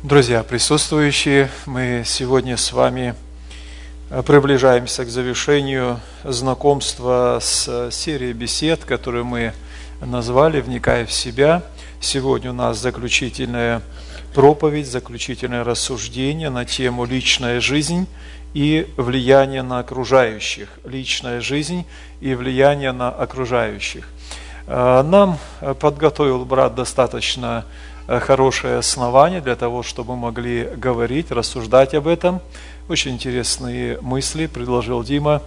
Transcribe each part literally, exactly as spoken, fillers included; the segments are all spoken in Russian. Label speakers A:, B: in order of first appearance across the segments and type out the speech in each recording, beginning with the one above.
A: Друзья, присутствующие, мы сегодня с вами приближаемся к завершению знакомства с серией бесед, которую мы назвали «Вникая в себя». Сегодня у нас заключительная проповедь, заключительное рассуждение на тему «Личная жизнь и влияние на окружающих». Личная жизнь и влияние на окружающих. Нам подготовил брат достаточно хорошее основание для того, чтобы мы могли говорить, рассуждать об этом. Очень интересные мысли предложил Дима.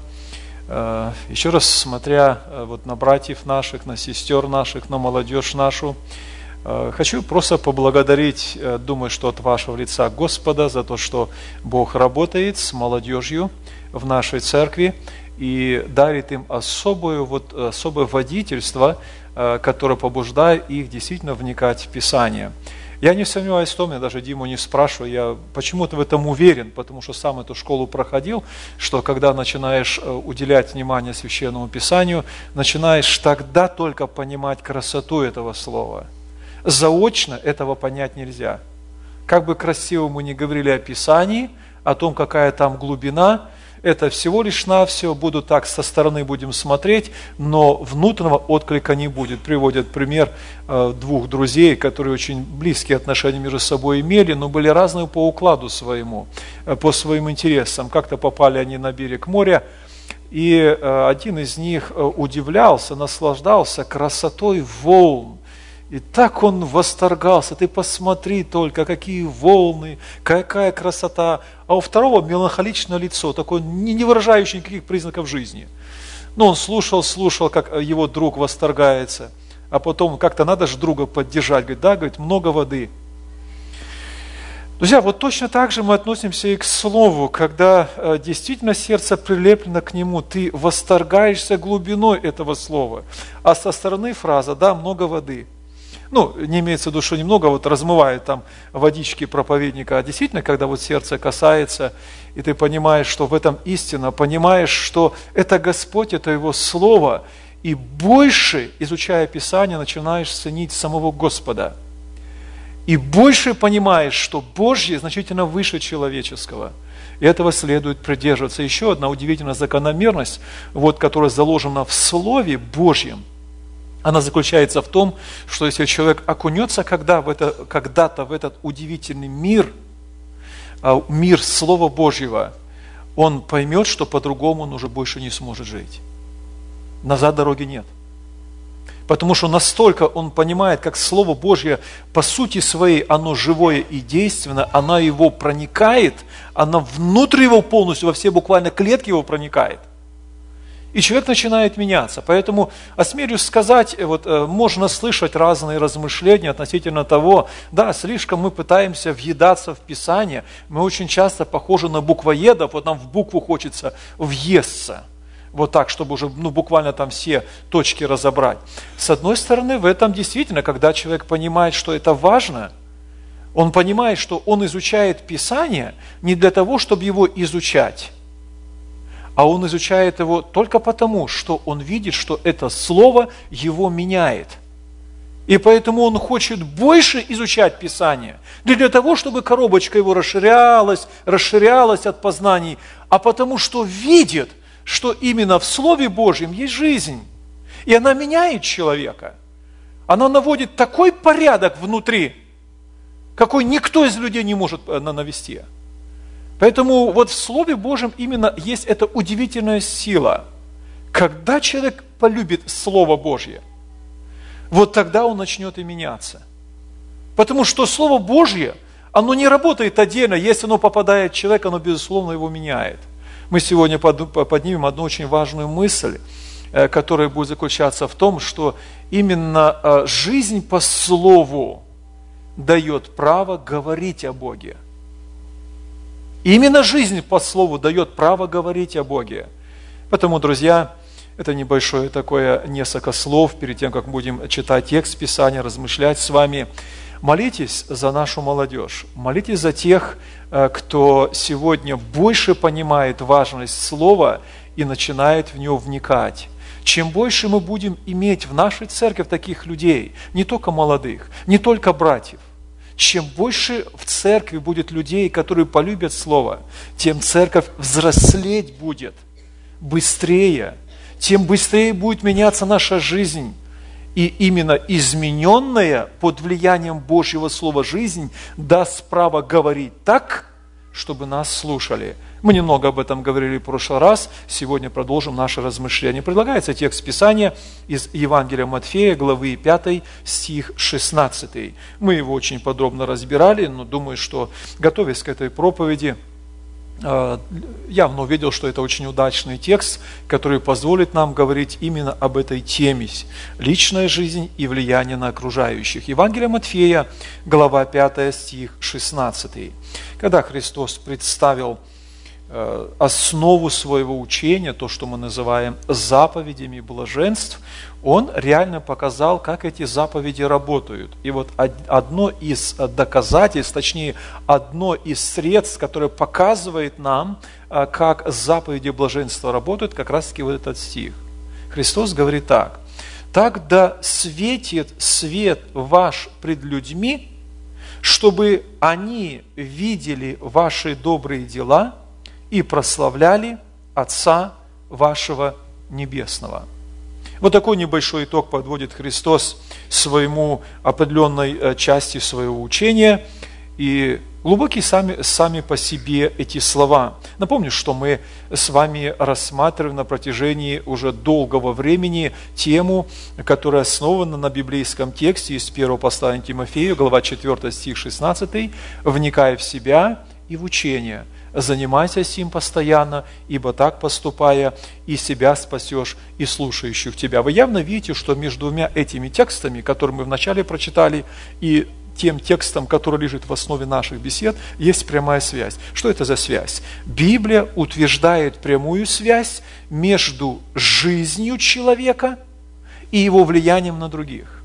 A: Еще раз, смотря вот на братьев наших, на сестер наших, на молодежь нашу, хочу просто поблагодарить, думаю, что от вашего лица Господа, за то, что Бог работает с молодежью в нашей церкви и дарит им особое, вот, особое водительство, которое побуждает их действительно вникать в Писание. Я не сомневаюсь в том, я даже Диму не спрашиваю, я почему-то в этом уверен, потому что сам эту школу проходил, что когда начинаешь уделять внимание Священному Писанию, начинаешь тогда только понимать красоту этого слова. Заочно этого понять нельзя. Как бы красиво мы ни говорили о Писании, о том, какая там глубина, это всего лишь навсего, буду так со стороны будем смотреть, но внутреннего отклика не будет. Приводят пример э, двух друзей, которые очень близкие отношения между собой имели, но были разные по укладу своему, э, по своим интересам. Как-то попали они на берег моря, и э, один из них э, удивлялся, наслаждался красотой волн. И так он восторгался, ты посмотри только, какие волны, какая красота. А у второго меланхоличное лицо, такое не выражающее никаких признаков жизни. Но он слушал, слушал, как его друг восторгается. А потом как-то надо же друга поддержать. Говорит, да, говорит, много воды. Друзья, вот точно так же мы относимся и к слову, когда действительно сердце прилеплено к нему, ты восторгаешься глубиной этого слова. А со стороны фраза, да, много воды. Ну, не имеется в виду, что немного вот размывает там водички проповедника, а действительно, когда вот сердце касается, и ты понимаешь, что в этом истина, понимаешь, что это Господь, это Его Слово, и больше, изучая Писание, начинаешь ценить самого Господа. И больше понимаешь, что Божье значительно выше человеческого. И этого следует придерживаться. Еще одна удивительная закономерность, вот, которая заложена в Слове Божьем, она заключается в том, что если человек окунется когда в это, когда-то в этот удивительный мир, мир Слова Божьего, он поймет, что по-другому он уже больше не сможет жить. Назад дороги нет. Потому что настолько он понимает, как Слово Божье по сути своей, оно живое и действенное, оно его проникает, оно внутрь его полностью, во все буквально клетки его проникает. И человек начинает меняться. Поэтому, осмелюсь сказать, вот, можно слышать разные размышления относительно того, да, слишком мы пытаемся въедаться в Писание, мы очень часто похожи на буквоедов, вот нам в букву хочется въесться, вот так, чтобы уже ну, буквально там все точки разобрать. С одной стороны, в этом действительно, когда человек понимает, что это важно, он понимает, что он изучает Писание не для того, чтобы его изучать, а он изучает его только потому, что он видит, что это слово его меняет. И поэтому он хочет больше изучать Писание. Не для того, чтобы коробочка его расширялась, расширялась от познаний, а потому что видит, что именно в Слове Божьем есть жизнь. И она меняет человека. Она наводит такой порядок внутри, какой никто из людей не может навести. Поэтому вот в Слове Божьем именно есть эта удивительная сила. Когда человек полюбит Слово Божье, вот тогда он начнет и меняться. Потому что Слово Божье, оно не работает отдельно. Если оно попадает в человека, оно, безусловно, его меняет. Мы сегодня поднимем одну очень важную мысль, которая будет заключаться в том, что именно жизнь по Слову дает право говорить о Боге. Именно жизнь по Слову дает право говорить о Боге. Поэтому, друзья, это небольшое такое несколько слов перед тем, как будем читать текст Писания, размышлять с вами. Молитесь за нашу молодежь, молитесь за тех, кто сегодня больше понимает важность Слова и начинает в него вникать. Чем больше мы будем иметь в нашей церкви таких людей, не только молодых, не только братьев, Чем больше в церкви будет людей, которые полюбят Слово, тем церковь взрослеть будет быстрее, тем быстрее будет меняться наша жизнь. И именно измененная под влиянием Божьего Слова жизнь даст право говорить так, чтобы нас слушали. Мы немного об этом говорили в прошлый раз, сегодня продолжим наше размышление. Предлагается текст Писания из Евангелия Матфея, главы пятой, стих шестнадцатый. Мы его очень подробно разбирали, но думаю, что, готовясь к этой проповеди, явно увидел, что это очень удачный текст, который позволит нам говорить именно об этой теме – личная жизнь и влияние на окружающих. Евангелие Матфея, глава пятая, стих шестнадцатый. Когда Христос представил основу своего учения, то, что мы называем заповедями блаженств, Он реально показал, как эти заповеди работают. И вот одно из доказательств, точнее, одно из средств, которое показывает нам, как заповеди блаженства работают, как раз-таки вот этот стих. Христос говорит так: «Так да светит свет ваш пред людьми, чтобы они видели ваши добрые дела и прославляли Отца вашего Небесного». Вот такой небольшой итог подводит Христос своему определенной части своего учения. И глубокие сами, сами по себе эти слова. Напомню, что мы с вами рассматриваем на протяжении уже долгого времени тему, которая основана на библейском тексте из первого послания Тимофею, глава четвёртая, стих шестнадцатый, «Вникай в себя и в учение. Занимайся сим постоянно, ибо так поступая, и себя спасешь, и слушающих тебя». Вы явно видите, что между двумя этими текстами, которые мы вначале прочитали, и тем текстом, который лежит в основе наших бесед, есть прямая связь. Что это за связь? Библия утверждает прямую связь между жизнью человека и его влиянием на других.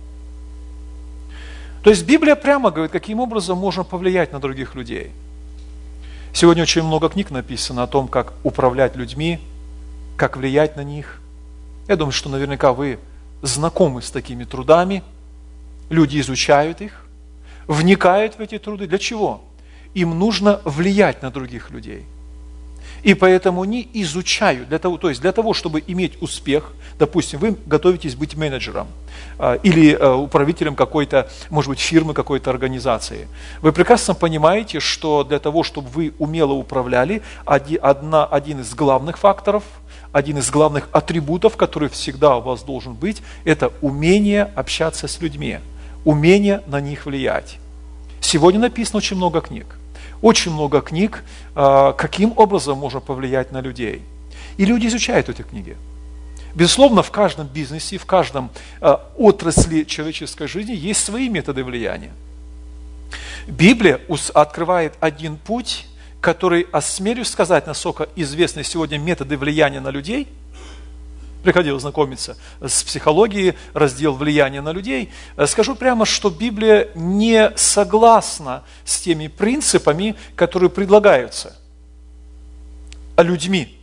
A: То есть Библия прямо говорит, каким образом можно повлиять на других людей. Сегодня очень много книг написано о том, как управлять людьми, как влиять на них. Я думаю, что наверняка вы знакомы с такими трудами. Люди изучают их, вникают в эти труды. Для чего? Им нужно влиять на других людей. И поэтому они изучают, для того, то есть для того, чтобы иметь успех, допустим, вы готовитесь быть менеджером или управителем какой-то, может быть, фирмы, какой-то организации. Вы прекрасно понимаете, что для того, чтобы вы умело управляли, одна, один из главных факторов, один из главных атрибутов, который всегда у вас должен быть, это умение общаться с людьми, умение на них влиять. Сегодня написано очень много книг. Очень много книг, каким образом можно повлиять на людей. И люди изучают эти книги. Безусловно, в каждом бизнесе, в каждом отрасли человеческой жизни есть свои методы влияния. Библия открывает один путь, который, осмелюсь сказать, насколько известны сегодня методы влияния на людей. Приходил знакомиться с психологией, раздел влияния на людей. Скажу прямо, что Библия не согласна с теми принципами, которые предлагаются людьми.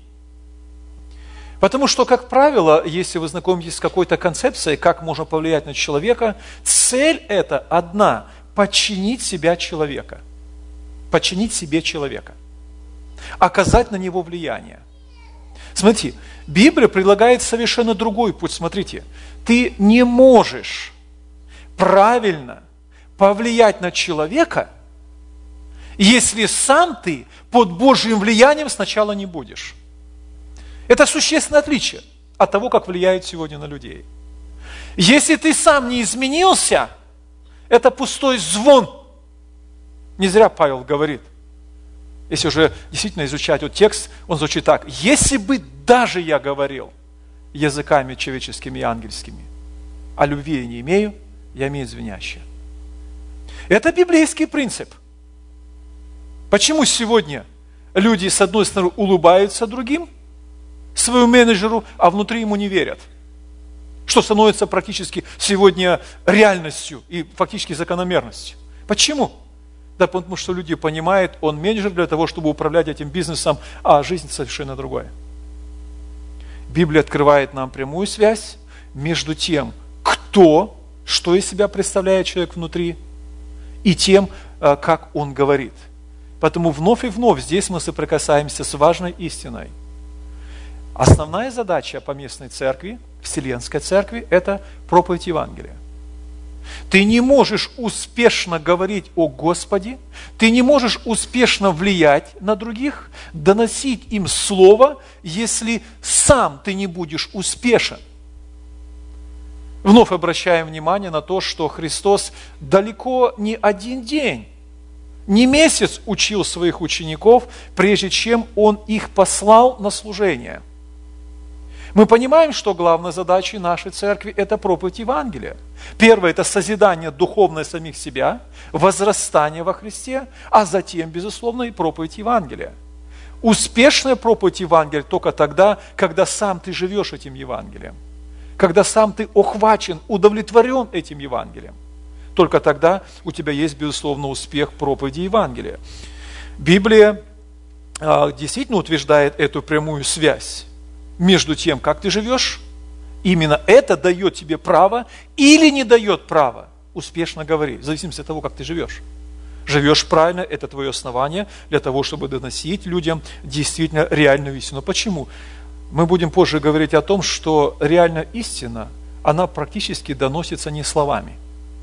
A: Потому что, как правило, если вы знакомитесь с какой-то концепцией, как можно повлиять на человека, цель это одна – подчинить себя человека. Подчинить себе человека. Оказать на него влияние. Смотрите, Библия предлагает совершенно другой путь. Смотрите, ты не можешь правильно повлиять на человека, если сам ты под Божьим влиянием сначала не будешь. Это существенное отличие от того, как влияет сегодня на людей. Если ты сам не изменился, это пустой звон. Не зря Павел говорит. Если уже действительно изучать вот текст, он звучит так: «Если бы даже я говорил языками человеческими и ангельскими, а любви я не имею, я имею звенящее». Это библейский принцип. Почему сегодня люди, с одной стороны, улыбаются другим, своему менеджеру, а внутри ему не верят? Что становится практически сегодня реальностью и фактически закономерностью. Почему? Да потому что люди понимают, он менеджер для того, чтобы управлять этим бизнесом, а жизнь совершенно другая. Библия открывает нам прямую связь между тем, кто, что из себя представляет человек внутри, и тем, как Он говорит. Поэтому вновь и вновь здесь мы соприкасаемся с важной истиной. Основная задача поместной церкви, Вселенской церкви, это проповедь Евангелия. Ты не можешь успешно говорить о Господе, ты не можешь успешно влиять на других, доносить им Слово, если сам ты не будешь успешен. Вновь обращаем внимание на то, что Христос далеко не один день, не месяц учил своих учеников, прежде чем Он их послал на служение. Мы понимаем, что главной задачей нашей церкви – это проповедь Евангелия. Первое – это созидание духовное самих себя, возрастание во Христе, а затем, безусловно, и проповедь Евангелия. Успешная проповедь Евангелия только тогда, когда сам ты живешь этим Евангелием, когда сам ты охвачен, удовлетворен этим Евангелием. Только тогда у тебя есть, безусловно, успех проповеди Евангелия. Библия э, действительно утверждает эту прямую связь между тем, как ты живешь, именно это дает тебе право или не дает права успешно говорить, в зависимости от того, как ты живешь. Живешь правильно, это твое основание для того, чтобы доносить людям действительно реальную истину. Почему? Мы будем позже говорить о том, что реальная истина, она практически доносится не словами.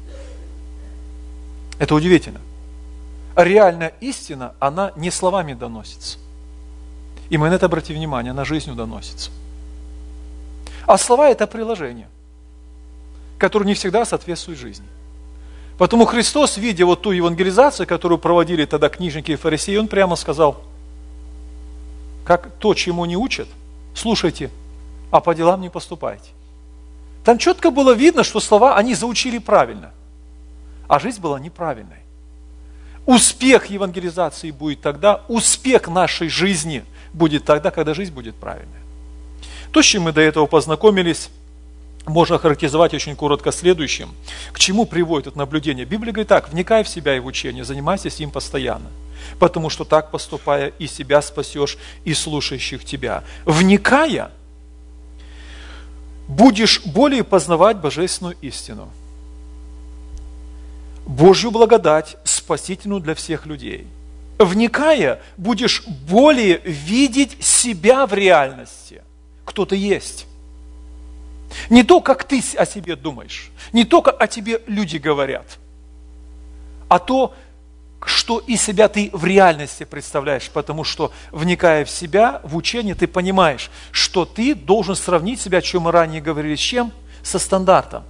A: Это удивительно. Реальная истина, она не словами доносится. И мы на это обратим внимание, она жизнью доносится. А слова – это приложение, которое не всегда соответствует жизни. Поэтому Христос, видя вот ту евангелизацию, которую проводили тогда книжники и фарисеи, Он прямо сказал, как то, чему не учат, слушайте, а по делам не поступайте. Там четко было видно, что слова они заучили правильно, а жизнь была неправильной. Успех евангелизации будет тогда, успех нашей жизни будет тогда, когда жизнь будет правильной. То, с чем мы до этого познакомились, можно охарактеризовать очень коротко следующим. К чему приводит это наблюдение? Библия говорит так: вникай в себя и в учение, занимайся им постоянно, потому что так поступая, и себя спасешь, и слушающих тебя. Вникая, будешь более познавать божественную истину, Божью благодать, спасительную для всех людей. Вникая, будешь более видеть себя в реальности, кто ты есть. Не то, как ты о себе думаешь, не только о тебе люди говорят, а то, что из себя ты в реальности представляешь, потому что, вникая в себя, в учение, ты понимаешь, что ты должен сравнить себя, о чем мы ранее говорили, с чем? Со стандартом,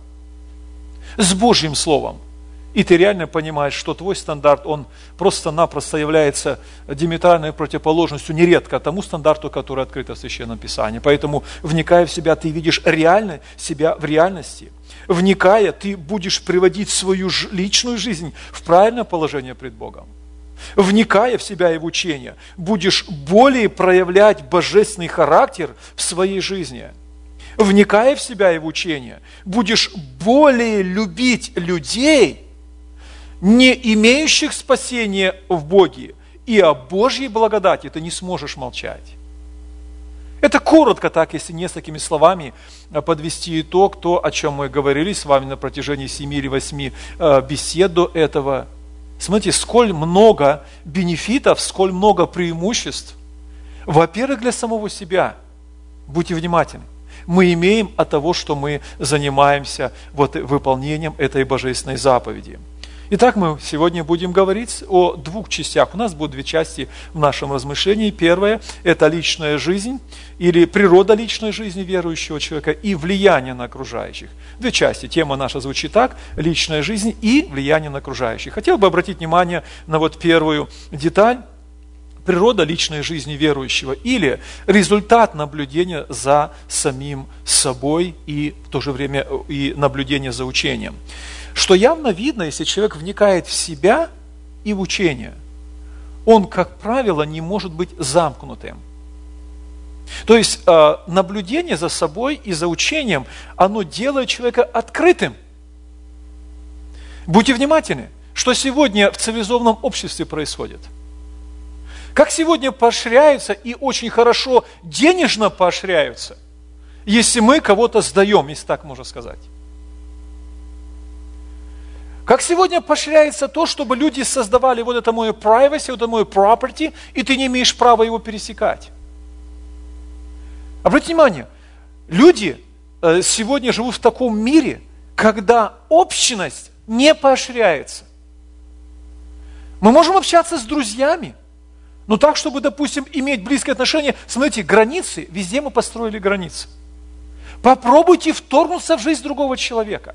A: с Божьим Словом. И ты реально понимаешь, что твой стандарт, он просто-напросто является диаметральной противоположностью нередко тому стандарту, который открыт в Священном Писании. Поэтому, вникая в себя, ты видишь реально себя в реальности. Вникая, ты будешь приводить свою личную жизнь в правильное положение пред Богом. Вникая в себя и в учение, будешь более проявлять божественный характер в своей жизни. Вникая в себя и в учение, будешь более любить людей, не имеющих спасения в Боге, и о Божьей благодати ты не сможешь молчать. Это коротко так, если несколькими словами подвести итог, то, о чем мы говорили с вами на протяжении семи или восьми бесед до этого. Смотрите, сколь много бенефитов, сколь много преимуществ. Во-первых, для самого себя. Будьте внимательны. Мы имеем от того, что мы занимаемся вот выполнением этой божественной заповеди. Итак, мы сегодня будем говорить о двух частях. У нас будут две части в нашем размышлении. Первая – это личная жизнь или природа личной жизни верующего человека и влияние на окружающих. Две части. Тема наша звучит так – личная жизнь и влияние на окружающих. Хотел бы обратить внимание на вот первую деталь. Природа личной жизни верующего или результат наблюдения за самим собой и в то же время и наблюдение за учением. Что явно видно, если человек вникает в себя и в учение, он, как правило, не может быть замкнутым. То есть наблюдение за собой и за учением, оно делает человека открытым. Будьте внимательны, что сегодня в цивилизованном обществе происходит. Как сегодня поощряются и очень хорошо денежно поощряются, если мы кого-то сдаем, если так можно сказать. Как сегодня поощряется то, чтобы люди создавали вот это мое privacy, вот это мое property, и ты не имеешь права его пересекать. Обратите внимание, люди сегодня живут в таком мире, когда общность не поощряется. Мы можем общаться с друзьями, но так, чтобы, допустим, иметь близкие отношения, смотрите, границы, везде мы построили границы. Попробуйте вторгнуться в жизнь другого человека.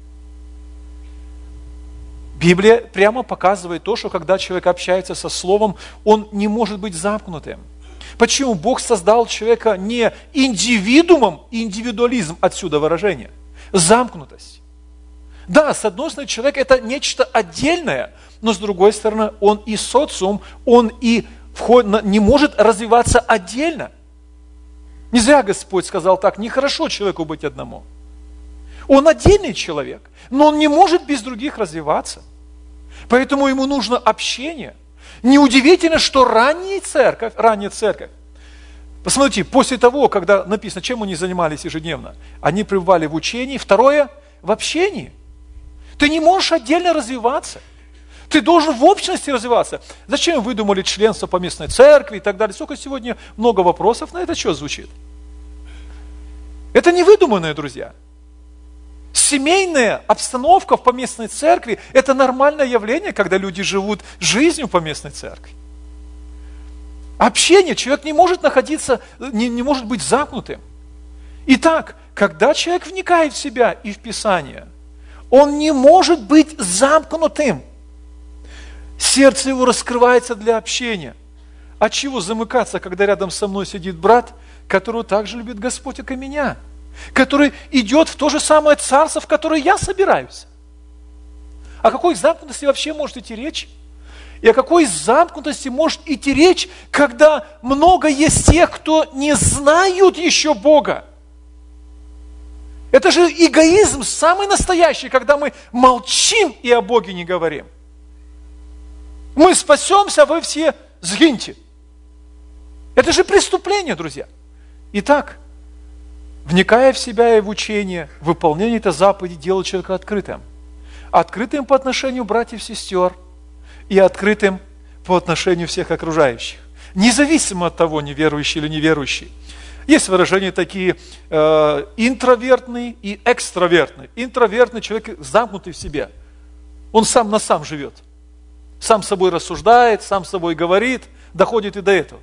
A: Библия прямо показывает то, что когда человек общается со Словом, он не может быть замкнутым. Почему? Бог создал человека не индивидуумом, индивидуализм, отсюда выражение, замкнутость. Да, с одной стороны, человек это нечто отдельное, но с другой стороны, он и социум, он и вход, не может развиваться отдельно. Не зря Господь сказал так, нехорошо человеку быть одному. Он отдельный человек, но он не может без других развиваться. Поэтому ему нужно общение. Неудивительно, что ранняя церковь, ранняя церковь, посмотрите, после того, когда написано, чем они занимались ежедневно, они пребывали в учении, второе, в общении. Ты не можешь отдельно развиваться. Ты должен в общности развиваться. Зачем выдумали членство поместной церкви и так далее? Сколько сегодня много вопросов на это что звучит? Это не выдуманное, друзья. Семейная обстановка в поместной церкви – это нормальное явление, когда люди живут жизнью поместной церкви. Общение, человек не может находиться, не, не может быть замкнутым. Итак, когда человек вникает в себя и в Писание, он не может быть замкнутым. Сердце его раскрывается для общения. От чего замыкаться, когда рядом со мной сидит брат, которого также любит Господь, как и меня, который идет в то же самое царство, в которое я собираюсь? О какой замкнутости вообще может идти речь? И о какой замкнутости может идти речь, когда много есть тех, кто не знают еще Бога? Это же эгоизм самый настоящий, когда мы молчим и о Боге не говорим. Мы спасемся, а вы все сгиньте. Это же преступление, друзья. Итак, вникая в себя и в учение, выполнение этой заповеди делает человека открытым. Открытым по отношению братьев и сестер и открытым по отношению всех окружающих. Независимо от того, неверующий или неверующий. Есть выражения такие э, интровертный и экстравертный. Интровертный человек замкнутый в себе. Он сам на сам живет. Сам с собой рассуждает, сам с собой говорит, доходит и до этого.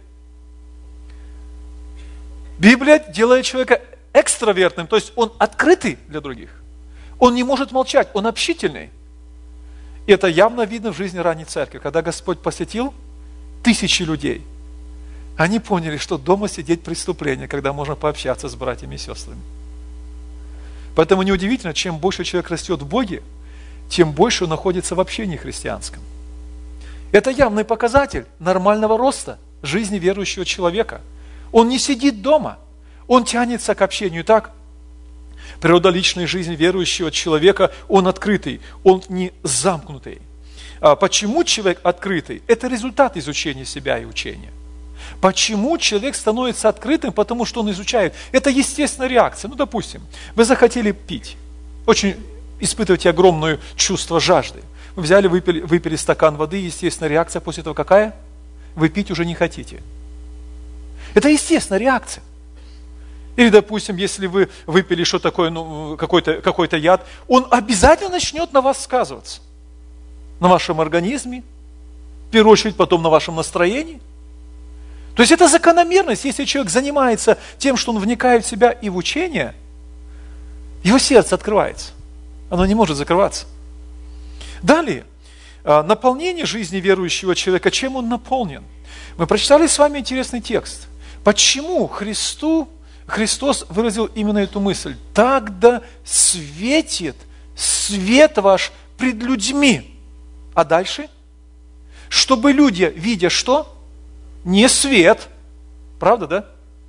A: Библия делает человека экстравертным, то есть он открытый для других. Он не может молчать, он общительный. И это явно видно в жизни ранней церкви. Когда Господь посетил тысячи людей, они поняли, что дома сидеть преступление, когда можно пообщаться с братьями и сестрами. Поэтому неудивительно, чем больше человек растет в Боге, тем больше он находится в общении христианском. Это явный показатель нормального роста жизни верующего человека. Он не сидит дома, он тянется к общению. Так, природа личной жизни верующего человека, он открытый, он не замкнутый. А почему человек открытый? Это результат изучения себя и учения. Почему человек становится открытым? Потому что он изучает. Это естественная реакция. Ну, допустим, вы захотели пить, очень испытываете огромное чувство жажды. Вы взяли, выпили, выпили стакан воды, естественная реакция после этого какая? Вы пить уже не хотите. Это естественная реакция. Или, допустим, если вы выпили что такое, ну, какой-то, какой-то яд, он обязательно начнет на вас сказываться. На вашем организме, в первую очередь, потом на вашем настроении. То есть это закономерность. Если человек занимается тем, что он вникает в себя и в учение, его сердце открывается. Оно не может закрываться. Далее, наполнение жизни верующего человека, чем он наполнен? Мы прочитали с вами интересный текст. Почему Христу, Христос выразил именно эту мысль? Так да светит свет ваш пред людьми. А дальше? Чтобы люди, видя что? Не свет. Правда, да?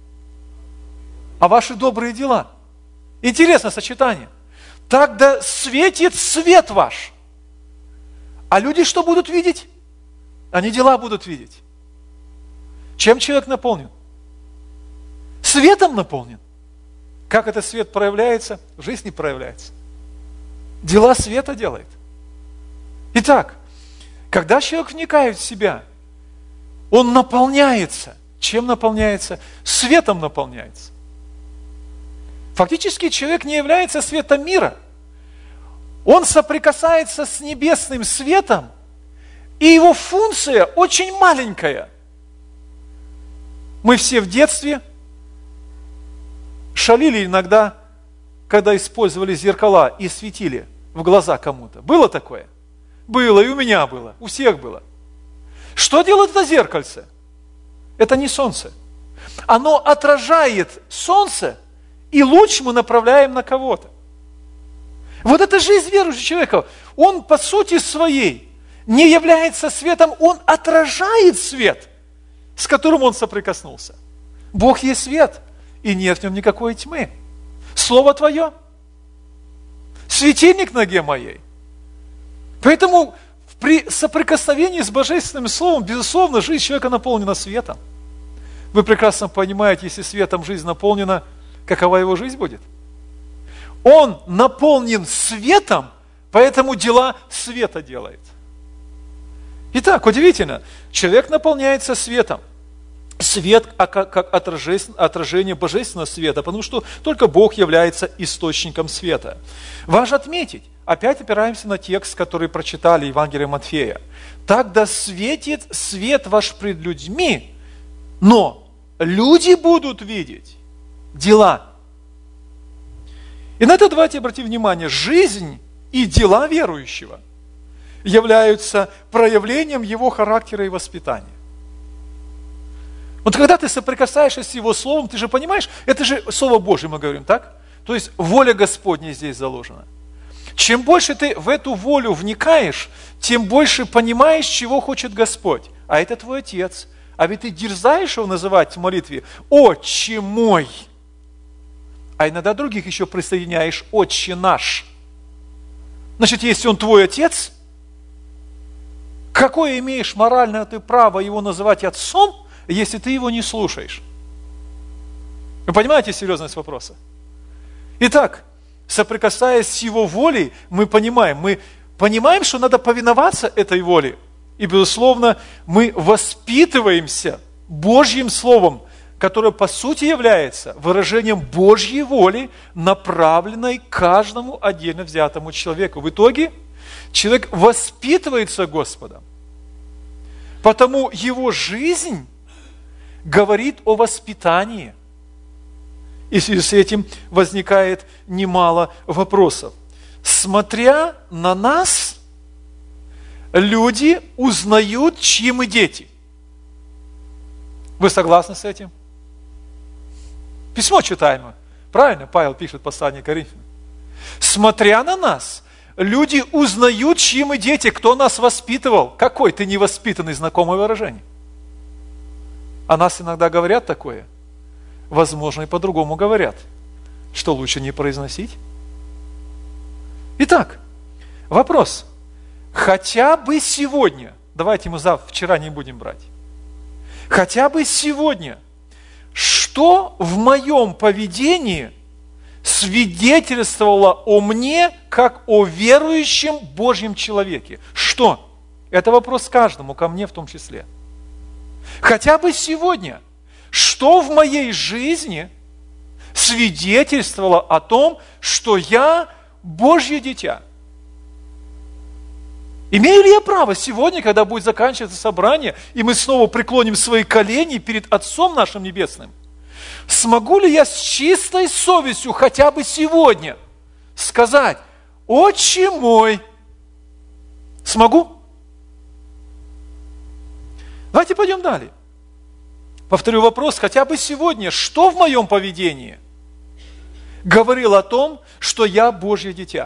A: А ваши добрые дела. Интересное сочетание. Так да светит свет ваш. А люди что будут видеть? Они дела будут видеть. Чем человек наполнен? Светом наполнен. Как этот свет проявляется? В жизни проявляется. Дела света делает. Итак, когда человек вникает в себя, он наполняется. Чем наполняется? Светом наполняется. Фактически человек не является светом мира. Он соприкасается с небесным светом, и его функция очень маленькая. Мы все в детстве шалили иногда, когда использовали зеркала и светили в глаза кому-то. Было такое? Было, и у меня было, у всех было. Что делает это зеркальце? Это не солнце. Оно отражает солнце, и луч мы направляем на кого-то. Вот это жизнь верующего человека. Он по сути своей не является светом, он отражает свет, с которым он соприкоснулся. Бог есть свет, и нет в нем никакой тьмы. Слово Твое – светильник ноге моей. Поэтому при соприкосновении с Божественным Словом, безусловно, жизнь человека наполнена светом. Вы прекрасно понимаете, если светом жизнь наполнена, какова его жизнь будет? Он наполнен светом, поэтому дела света делает. Итак, удивительно, человек наполняется светом. Свет как отражение божественного света, потому что только Бог является источником света. Важно отметить, опять опираемся на текст, который прочитали Евангелие Матфея. «Так да светит свет ваш пред людьми, но люди будут видеть дела». И на это давайте обратим внимание. Жизнь и дела верующего являются проявлением его характера и воспитания. Вот когда ты соприкасаешься с Его Словом, ты же понимаешь, это же Слово Божье, мы говорим, так? То есть воля Господня здесь заложена. Чем больше ты в эту волю вникаешь, тем больше понимаешь, чего хочет Господь. А это твой Отец. А ведь ты дерзаешь его называть в молитве «Отче мой». А иногда других еще присоединяешь «Отче наш». Значит, если он твой Отец, какое имеешь моральное ты право его называть Отцом, если ты его не слушаешь? Вы понимаете серьезность вопроса? Итак, соприкасаясь с его волей, мы понимаем, мы понимаем, что надо повиноваться этой воле. И, безусловно, мы воспитываемся Божьим Словом, которое по сути является выражением Божьей воли, направленной каждому отдельно взятому человеку. В итоге человек воспитывается Господом, потому его жизнь говорит о воспитании. И в связи с этим возникает немало вопросов. Смотря на нас, люди узнают, чьи мы дети. Вы согласны с этим? Письмо читаемо. Правильно? Павел пишет послание Коринфянам. Смотря на нас, люди узнают, чьи мы дети, кто нас воспитывал. Какой ты невоспитанный, знакомое выражение. О нас иногда говорят такое. Возможно, и по-другому говорят. Что лучше не произносить? Итак, вопрос. Хотя бы сегодня, давайте мы завтра, вчера не будем брать. Хотя бы сегодня, что в моем поведении свидетельствовало о мне, как о верующем Божьем человеке? Что? Это вопрос каждому, ко мне в том числе. Хотя бы сегодня, что в моей жизни свидетельствовало о том, что я Божье дитя? Имею ли я право сегодня, когда будет заканчиваться собрание, и мы снова преклоним свои колени перед Отцом нашим Небесным, смогу ли я с чистой совестью хотя бы сегодня сказать: «Отче мой»? Смогу? Давайте пойдем далее. Повторю вопрос, хотя бы сегодня, что в моем поведении говорил о том, что я Божье дитя?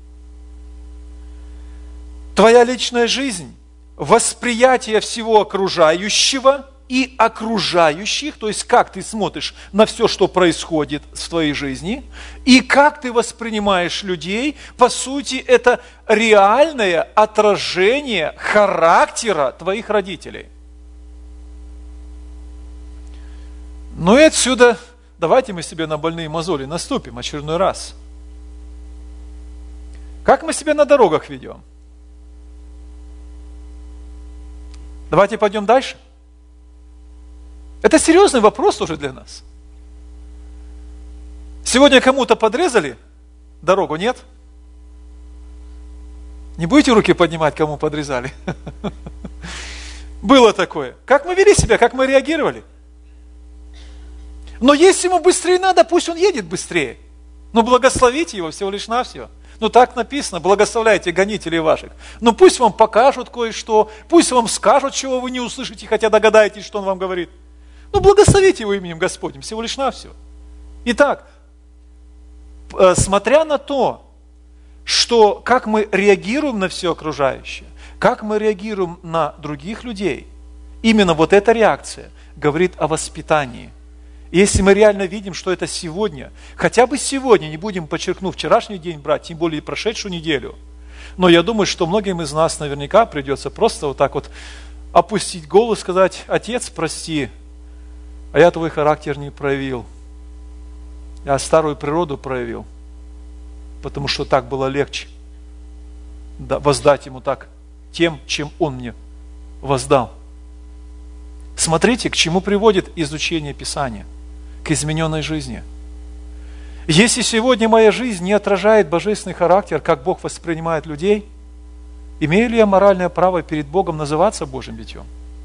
A: Твоя личная жизнь, восприятие всего окружающего и окружающих, то есть как ты смотришь на все, что происходит в твоей жизни, и как ты воспринимаешь людей, по сути, это реальное отражение характера твоих родителей. Ну и отсюда давайте мы себе на больные мозоли наступим очередной раз. Как мы себя на дорогах ведем? Давайте пойдем дальше. Это серьезный вопрос уже для нас. Сегодня кому-то подрезали дорогу, нет? Не будете руки поднимать, кому подрезали? Было такое. Как мы вели себя, как мы реагировали? Но если ему быстрее надо, пусть он едет быстрее. Но благословите его всего лишь навсего. Ну так написано, благословляйте гонителей ваших. Ну пусть вам покажут кое-что, пусть вам скажут, чего вы не услышите, хотя догадаетесь, что он вам говорит. Ну благословите его именем Господним, всего лишь навсего. Итак, смотря на то, что как мы реагируем на все окружающее, как мы реагируем на других людей, именно вот эта реакция говорит о воспитании. И если мы реально видим, что это сегодня, хотя бы сегодня, не будем, подчеркнув, вчерашний день брать, тем более прошедшую неделю, но я думаю, что многим из нас наверняка придется просто вот так вот опустить голову и сказать: Отец, прости, а я твой характер не проявил, я старую природу проявил, потому что так было легче воздать ему так тем, чем он мне воздал. Смотрите, к чему приводит изучение Писания. К измененной жизни. Если сегодня моя жизнь не отражает божественный характер, как Бог воспринимает людей, имею ли я моральное право перед Богом называться Божьим детем?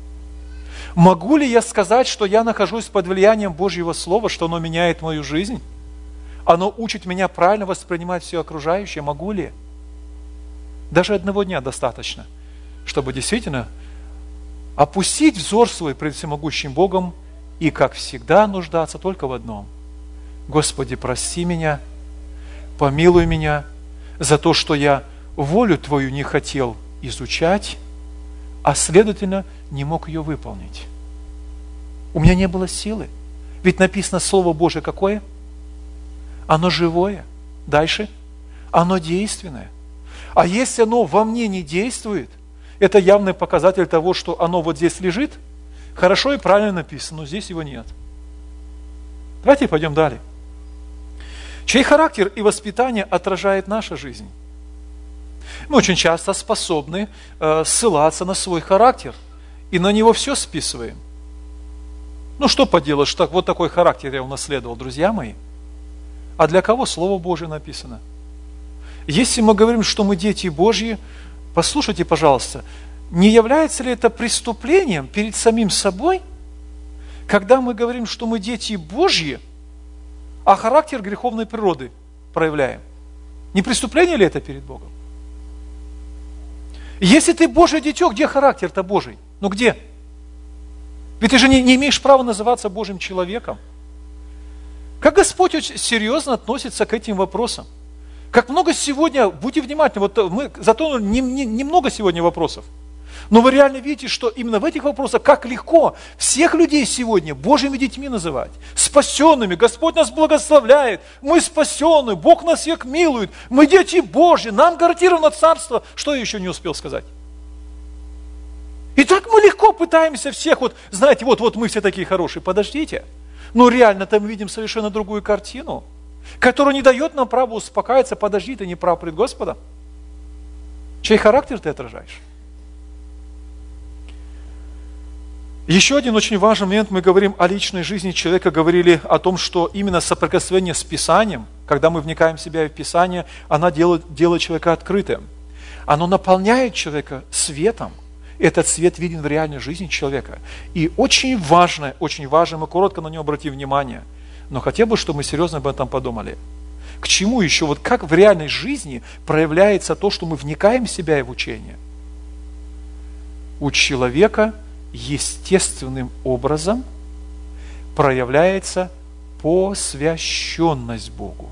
A: Могу ли я сказать, что я нахожусь под влиянием Божьего Слова, что оно меняет мою жизнь? Оно учит меня правильно воспринимать все окружающее? Могу ли? Даже одного дня достаточно, чтобы действительно опустить взор свой пред всемогущим Богом и, как всегда, нуждаться только в одном. Господи, прости меня, помилуй меня за то, что я волю Твою не хотел изучать, а, следовательно, не мог ее выполнить. У меня не было силы. Ведь написано Слово Божие какое? Оно живое. Дальше. Оно действенное. А если оно во мне не действует, это явный показатель того, что оно вот здесь лежит, хорошо и правильно написано, но здесь его нет. Давайте пойдем далее. Чей характер и воспитание отражает наша жизнь? Мы очень часто способны э, ссылаться на свой характер и на него все списываем. Ну что поделаешь, так, вот такой характер я унаследовал, друзья мои. А для кого Слово Божие написано? Если мы говорим, что мы дети Божьи, послушайте, пожалуйста, не является ли это преступлением перед самим собой, когда мы говорим, что мы дети Божьи, а характер греховной природы проявляем? Не преступление ли это перед Богом? Если ты Божье дитё, где характер-то Божий? Ну где? Ведь ты же не, не имеешь права называться Божьим человеком. Как Господь очень серьезно относится к этим вопросам. Как много сегодня, будьте внимательны, вот мы затронули немного сегодня вопросов, но вы реально видите, что именно в этих вопросах, как легко всех людей сегодня Божьими детьми называть, спасенными, Господь нас благословляет, мы спасены, Бог нас всех милует, мы дети Божьи, нам гарантировано царство. Что я еще не успел сказать? И так мы легко пытаемся всех, вот, знаете, вот, вот мы все такие хорошие, подождите, но реально там мы видим совершенно другую картину, которая не дает нам права успокаиваться: подожди, ты не прав пред Господом. Чей характер ты отражаешь? Еще один очень важный момент, мы говорим о личной жизни человека, говорили о том, что именно соприкосновение с Писанием, когда мы вникаем в себя и в Писание, оно делает, делает человека открытым. Оно наполняет человека светом. Этот свет виден в реальной жизни человека. И очень важно, очень важно, мы коротко на него обратим внимание, но хотя бы, чтобы мы серьезно об этом подумали. К чему еще, вот как в реальной жизни проявляется то, что мы вникаем в себя и в учение? У человека естественным образом проявляется посвященность Богу.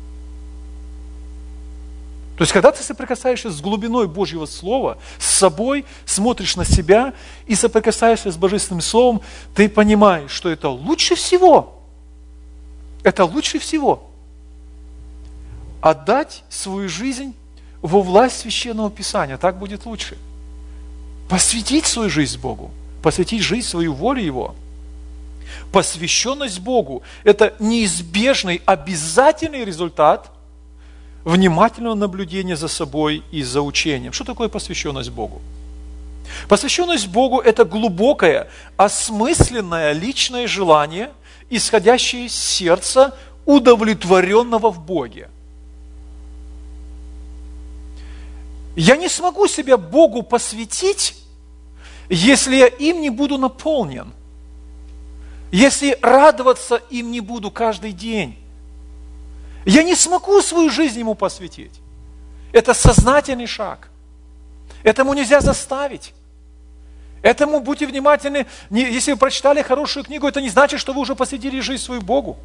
A: То есть, когда ты соприкасаешься с глубиной Божьего Слова, с собой, смотришь на себя и соприкасаешься с Божественным Словом, ты понимаешь, что это лучше всего. Это лучше всего. Отдать свою жизнь во власть Священного Писания. Так будет лучше. Посвятить свою жизнь Богу. Посвятить жизнь, свою волю Его. Посвященность Богу – это неизбежный, обязательный результат внимательного наблюдения за собой и за учением. Что такое посвященность Богу? Посвященность Богу – это глубокое, осмысленное личное желание, исходящее из сердца, удовлетворенного в Боге. Я не смогу себя Богу посвятить, если я им не буду наполнен, если радоваться им не буду каждый день. Я не смогу свою жизнь Ему посвятить. Это сознательный шаг. Этому нельзя заставить. Этому будьте внимательны. Если вы прочитали хорошую книгу, это не значит, что вы уже посвятили жизнь свою Богу.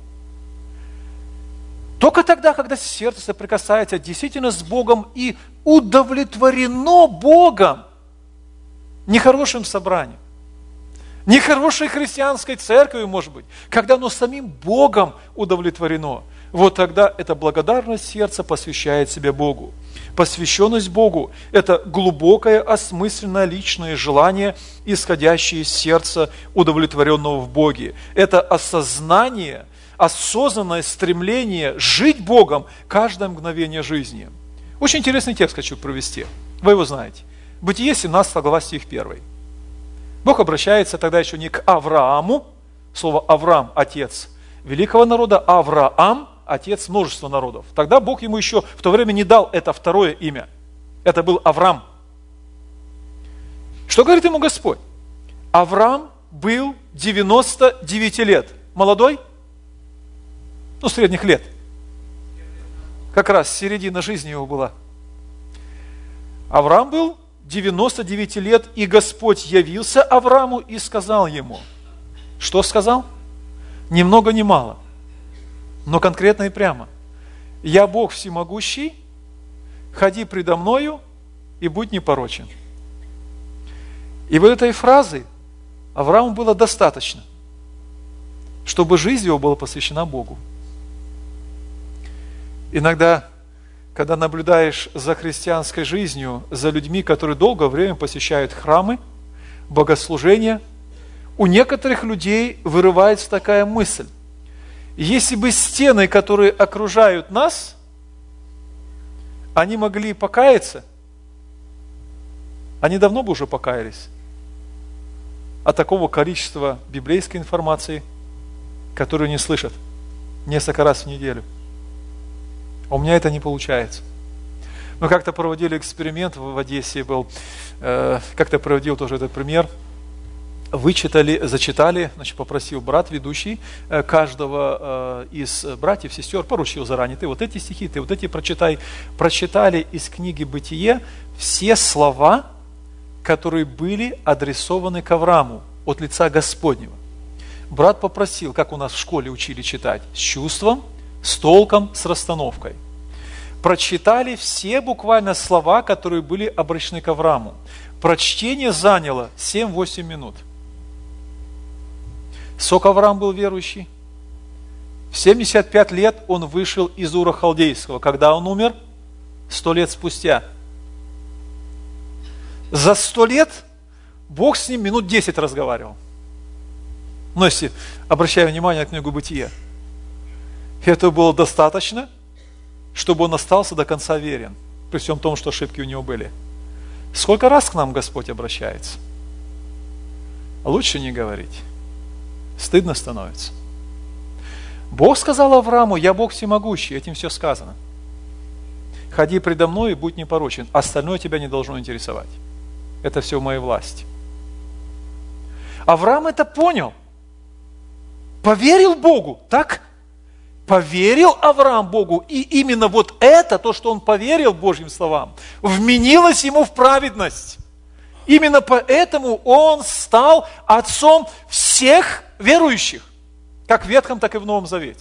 A: Только тогда, когда сердце соприкасается действительно с Богом и удовлетворено Богом, не хорошим собранием, не хорошей христианской церковью, может быть, когда оно самим Богом удовлетворено, вот тогда это благодарность сердца посвящает себя Богу. Посвященность Богу – это глубокое, осмысленное личное желание, исходящее из сердца, удовлетворенного в Боге. Это осознание, осознанное стремление жить Богом каждое мгновение жизни. Очень интересный текст хочу провести. Вы его знаете. Бытие, семнадцатая глава, стих первый. Бог обращается тогда еще не к Аврааму, слово Авраам – отец великого народа, а Авраам – отец множества народов. Тогда Бог ему еще в то время не дал это второе имя. Это был Авраам. Что говорит ему Господь? Авраам был девяносто девять лет. Молодой? Ну, средних лет. Как раз середина жизни его была. Авраам был девяносто девять лет, и Господь явился Аврааму и сказал ему. Что сказал? Ни много ни мало, но конкретно и прямо. Я Бог всемогущий, ходи предо мною и будь непорочен. И вот этой фразы Аврааму было достаточно, чтобы жизнь его была посвящена Богу. Иногда, когда наблюдаешь за христианской жизнью, за людьми, которые долгое время посещают храмы, богослужения, у некоторых людей вырывается такая мысль. Если бы стены, которые окружают нас, они могли покаяться, они давно бы уже покаялись от такого количества библейской информации, которую не слышат несколько раз в неделю. А у меня это не получается. Мы как-то проводили эксперимент в Одессе, был, э, как-то проводил тоже этот пример. Вычитали, зачитали, значит, попросил брат, ведущий, э, каждого э, из братьев, сестер, поручил заранее, ты вот эти стихи, ты вот эти прочитай. Прочитали из книги «Бытие» все слова, которые были адресованы к Аврааму от лица Господнего. Брат попросил, как у нас в школе учили читать, с чувством, с толком, с расстановкой. Прочитали все буквально слова, которые были обращены к Аврааму. Прочтение заняло семь-восемь минут. Сколько Авраам был верующий? В семьдесят пять лет он вышел из Ура Халдейского. Когда он умер? Сто лет спустя. За сто лет Бог с ним минут десять разговаривал. Но если, обращаю внимание на книгу «Бытие», этого было достаточно, чтобы он остался до конца верен, при всем том, что ошибки у него были. Сколько раз к нам Господь обращается? Лучше не говорить. Стыдно становится. Бог сказал Аврааму: я Бог всемогущий, этим все сказано. Ходи предо мной и будь непорочен, остальное тебя не должно интересовать. Это все в моей власти. Авраам это понял. Поверил Богу, так? Поверил Авраам Богу, и именно вот это, то, что он поверил Божьим словам, вменилось ему в праведность. Именно поэтому он стал отцом всех верующих, как в Ветхом, так и в Новом Завете.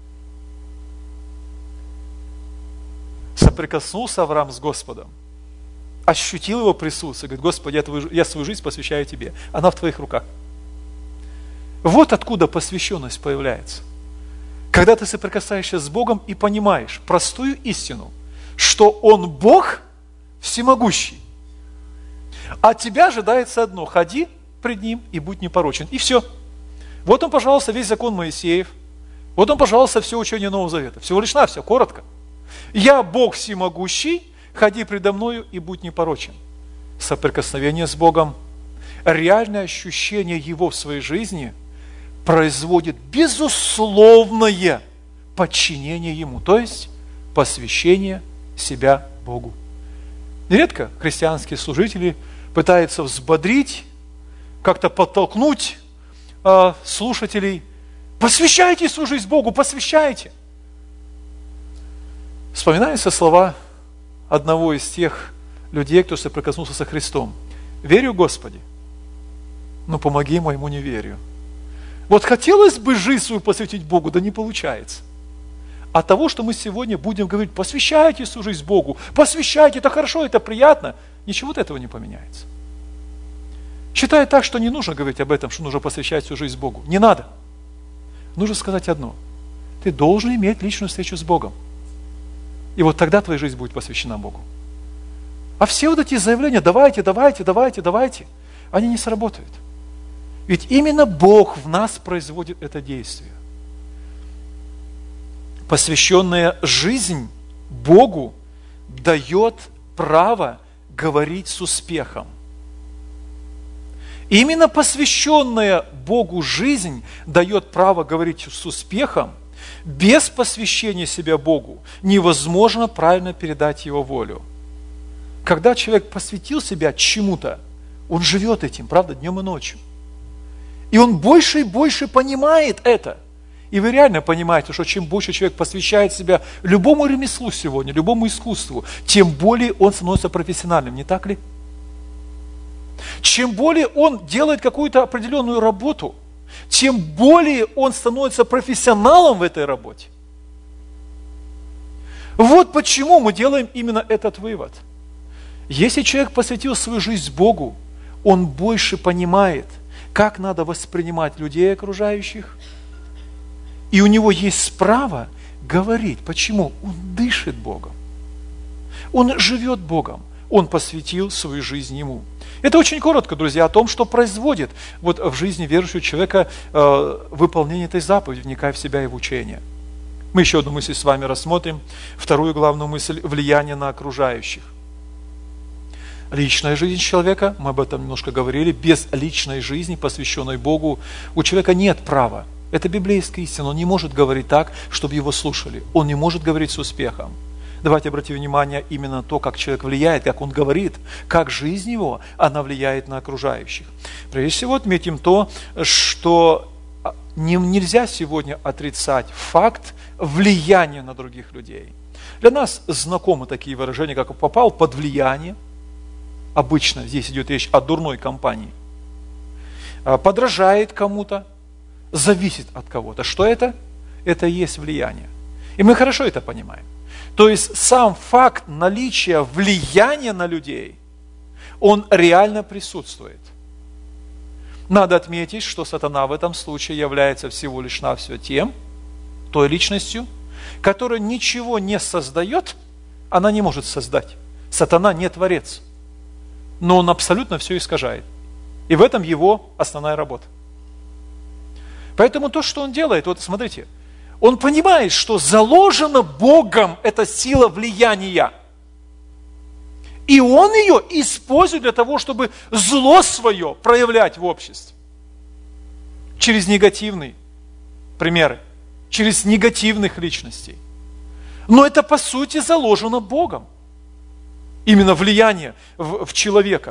A: Соприкоснулся Авраам с Господом, ощутил его присутствие, говорит: Господи, я, твою, я свою жизнь посвящаю Тебе, она в Твоих руках. Вот откуда посвященность появляется. Когда ты соприкасаешься с Богом и понимаешь простую истину, что Он Бог всемогущий, а от тебя ожидается одно: ходи пред Ним и будь непорочен. И все. Вот он, пожалуйста, весь закон Моисеев. Вот он, пожалуйста, все учение Нового Завета. Всего лишь навсего, коротко. Я Бог всемогущий, ходи предо мною и будь непорочен. соприкосновение с Богом, реальное ощущение Его в своей жизни производит безусловное подчинение Ему, то есть посвящение себя Богу. Нередко христианские служители пытаются взбодрить, как-то подтолкнуть э, слушателей. Посвящайте свою жизнь Богу, посвящайте. Вспоминаются слова одного из тех людей, кто соприкоснулся со Христом. Верю, Господи, но помоги моему неверию. Вот хотелось бы жизнь свою посвятить Богу, да не получается. От того, что мы сегодня будем говорить, посвящайте свою жизнь Богу, посвящайте, это хорошо, это приятно, ничего от этого не поменяется. Считаю так, что не нужно говорить об этом, что нужно посвящать свою жизнь Богу. Не надо. Нужно сказать одно. Ты должен иметь личную встречу с Богом. И вот тогда твоя жизнь будет посвящена Богу. А все вот эти заявления, давайте, давайте, давайте, давайте, они не сработают. Ведь именно Бог в нас производит это действие. Посвященная жизнь Богу дает право говорить с успехом. Именно посвященная Богу жизнь дает право говорить с успехом. Без посвящения себя Богу невозможно правильно передать Его волю. Когда человек посвятил себя чему-то, он живет этим, правда, днем и ночью. И он больше и больше понимает это. И вы реально понимаете, что чем больше человек посвящает себя любому ремеслу сегодня, любому искусству, тем более он становится профессиональным, не так ли? Чем более он делает какую-то определенную работу, тем более он становится профессионалом в этой работе. Вот почему мы делаем именно этот вывод. Если человек посвятил свою жизнь Богу, он больше понимает, как надо воспринимать людей окружающих, и у него есть право говорить. Почему? Он дышит Богом. Он живет Богом. Он посвятил свою жизнь Ему. Это очень коротко, друзья, о том, что производит вот в жизни верующего человека э, выполнение этой заповеди, вникая в себя и в учение. Мы еще одну мысль с вами рассмотрим. Вторую главную мысль – влияние на окружающих. Личная жизнь человека, мы об этом немножко говорили, без личной жизни, посвященной Богу, у человека нет права. Это библейская истина. Он не может говорить так, чтобы его слушали. Он не может говорить с успехом. Давайте обратим внимание именно на то, как человек влияет, как он говорит, как жизнь его, она влияет на окружающих. Прежде всего отметим то, что не, нельзя сегодня отрицать факт влияния на других людей. Для нас знакомы такие выражения, как «попал под влияние». Обычно здесь идет речь о дурной компании. Подражает кому-то, зависит от кого-то. Что это? Это и есть влияние. И мы хорошо это понимаем. То есть сам факт наличия влияния на людей, он реально присутствует. Надо отметить, что сатана в этом случае является всего лишь навсего тем, той личностью, которая ничего не создает, она не может создать. Сатана не творец, но он абсолютно все искажает. И в этом его основная работа. Поэтому то, что он делает, вот смотрите, он понимает, что заложена Богом эта сила влияния. И он ее использует для того, чтобы зло свое проявлять в обществе. Через негативные примеры, через негативных личностей. Но это по сути заложено Богом. Именно влияние в, в человека.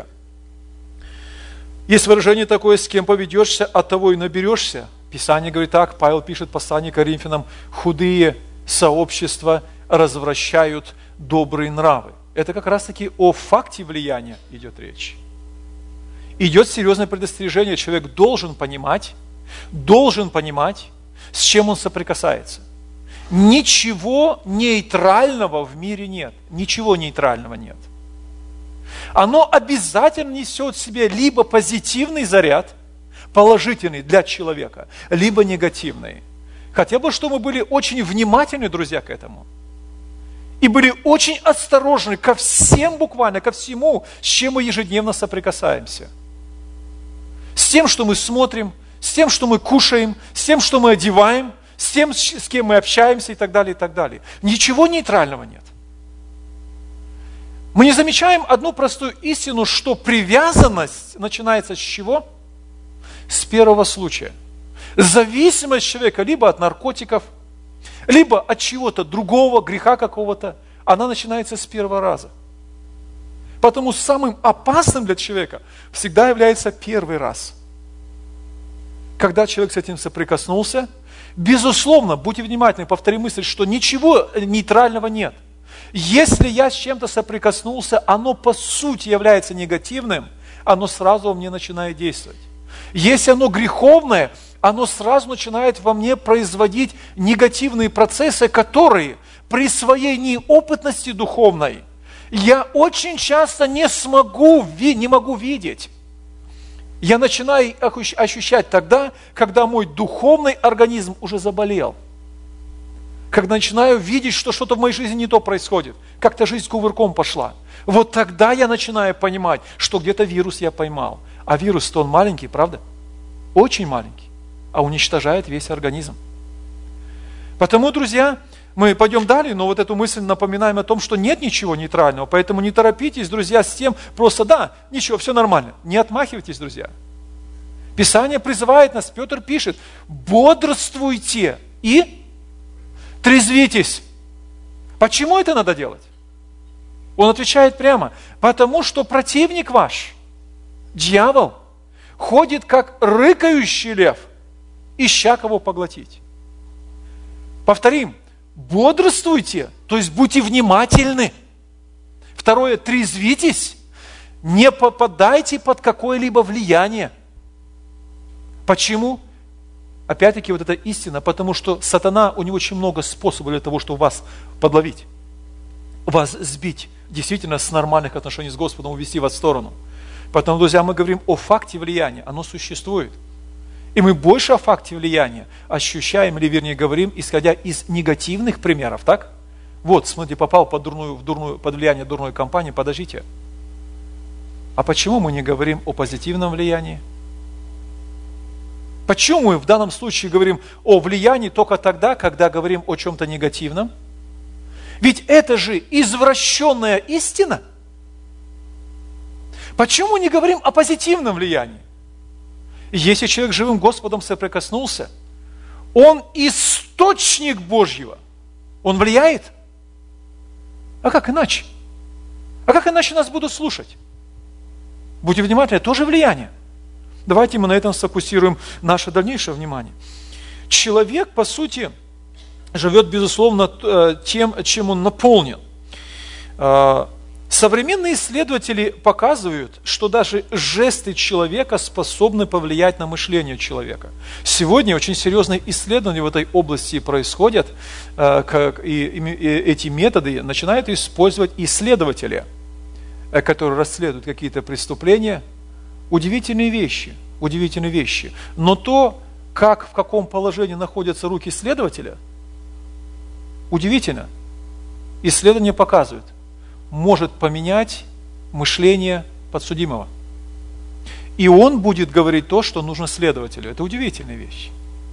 A: Есть выражение такое: с кем поведешься, от того и наберешься. Писание говорит так, Павел пишет в послании к Коринфянам: худые сообщества развращают добрые нравы. Это как раз таки о факте влияния идет речь. Идет серьезное предостережение. Человек должен понимать, должен понимать, с чем он соприкасается. Ничего нейтрального в мире нет. Ничего нейтрального нет. Оно обязательно несет в себе либо позитивный заряд, положительный для человека, либо негативный. Хотя бы, что мы были очень внимательны, друзья, к этому. И были очень осторожны ко всем буквально, ко всему, с чем мы ежедневно соприкасаемся. С тем, что мы смотрим, с тем, что мы кушаем, с тем, что мы одеваем, с тем, с кем мы общаемся и так далее, и так далее. Ничего нейтрального нет. Мы не замечаем одну простую истину, что привязанность начинается с чего? С первого случая. Зависимость человека либо от наркотиков, либо от чего-то другого, греха какого-то, она начинается с первого раза. Потому самым опасным для человека всегда является первый раз. Когда человек с этим соприкоснулся, безусловно, будьте внимательны, повтори мысль, что ничего нейтрального нет. Если я с чем-то соприкоснулся, оно по сути является негативным, оно сразу во мне начинает действовать. Если оно греховное, оно сразу начинает во мне производить негативные процессы, которые при своей неопытности духовной я очень часто не смогу, не могу видеть. Я начинаю ощущать тогда, когда мой духовный организм уже заболел. Когда начинаю видеть, что что-то в моей жизни не то происходит, как-то жизнь кувырком пошла. Вот тогда я начинаю понимать, что где-то вирус я поймал. А вирус-то он маленький, правда? Очень маленький, а уничтожает весь организм. Потому, друзья, мы пойдем далее, но вот эту мысль напоминаем о том, что нет ничего нейтрального, поэтому не торопитесь, друзья, с тем, просто да, ничего, все нормально. Не отмахивайтесь, друзья. Писание призывает нас, Петр пишет, бодрствуйте и трезвитесь. Почему это надо делать? Он отвечает прямо, потому что противник ваш, дьявол, ходит как рыкающий лев, ища кого поглотить. Повторим, бодрствуйте, то есть будьте внимательны. Второе, трезвитесь, не попадайте под какое-либо влияние. Почему? Опять-таки вот эта истина, потому что сатана, у него очень много способов для того, чтобы вас подловить, вас сбить, действительно с нормальных отношений с Господом, увести вас в сторону. Поэтому, друзья, мы говорим о факте влияния, оно существует. И мы больше о факте влияния ощущаем, или вернее говорим, исходя из негативных примеров, так? Вот, смотрите, попал под, дурную, в дурную, под влияние дурной компании, подождите. А почему мы не говорим о позитивном влиянии? Почему мы в данном случае говорим о влиянии только тогда, когда говорим о чем-то негативном? Ведь это же извращенная истина. Почему не говорим о позитивном влиянии? Если человек живым Господом соприкоснулся, он источник Божьего. Он влияет? А как иначе? А как иначе нас будут слушать? Будьте внимательны, тоже влияние. Давайте мы на этом сфокусируем наше дальнейшее внимание. Человек, по сути, живет, безусловно, тем, чем он наполнен. Современные исследователи показывают, что даже жесты человека способны повлиять на мышление человека. Сегодня очень серьезные исследования в этой области происходят, и эти методы начинают использовать исследователи, которые расследуют какие-то преступления. Удивительные вещи, удивительные вещи. Но то, как, в каком положении находятся руки следователя, удивительно. Исследования показывают, может поменять мышление подсудимого. И он будет говорить то, что нужно следователю. Это удивительная вещь.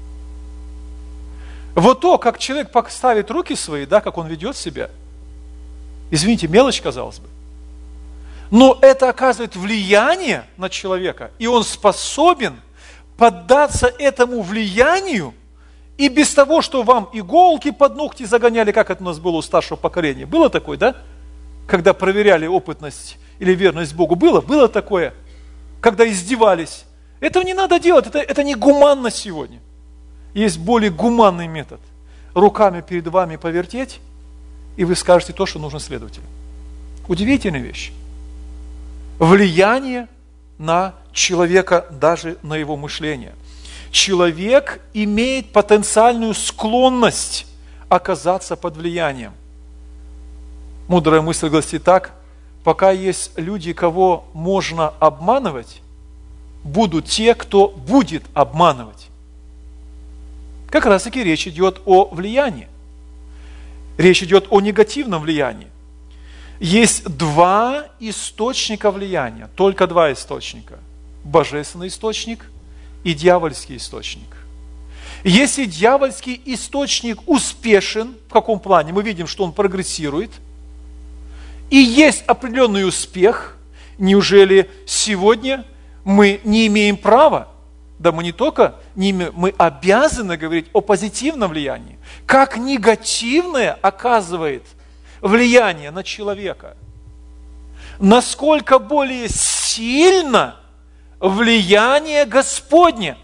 A: Вот то, как человек поставит руки свои, да, как он ведет себя, извините, мелочь, казалось бы, но это оказывает влияние на человека, и он способен поддаться этому влиянию, и без того, что вам иголки под ногти загоняли, как это у нас было у старшего поколения. Было такое, да? Когда проверяли опытность или верность Богу. Было? Было такое? Когда издевались. Этого не надо делать, это, это не гуманно сегодня. Есть более гуманный метод. Руками перед вами повертеть, и вы скажете то, что нужно следователю. Удивительная вещь. Влияние на человека, даже на его мышление. Человек имеет потенциальную склонность оказаться под влиянием. Мудрая мысль гласит так: пока есть люди, кого можно обманывать, будут те, кто будет обманывать. Как раз таки речь идет о влиянии. Речь идет о негативном влиянии. Есть два источника влияния, только два источника. Божественный источник и дьявольский источник. Если дьявольский источник успешен, в каком плане? Мы видим, что он прогрессирует, и есть определенный успех, неужели сегодня мы не имеем права, да мы не только не имеем, мы обязаны говорить о позитивном влиянии, как негативное оказывает влияние на человека, насколько более сильно влияние Господне.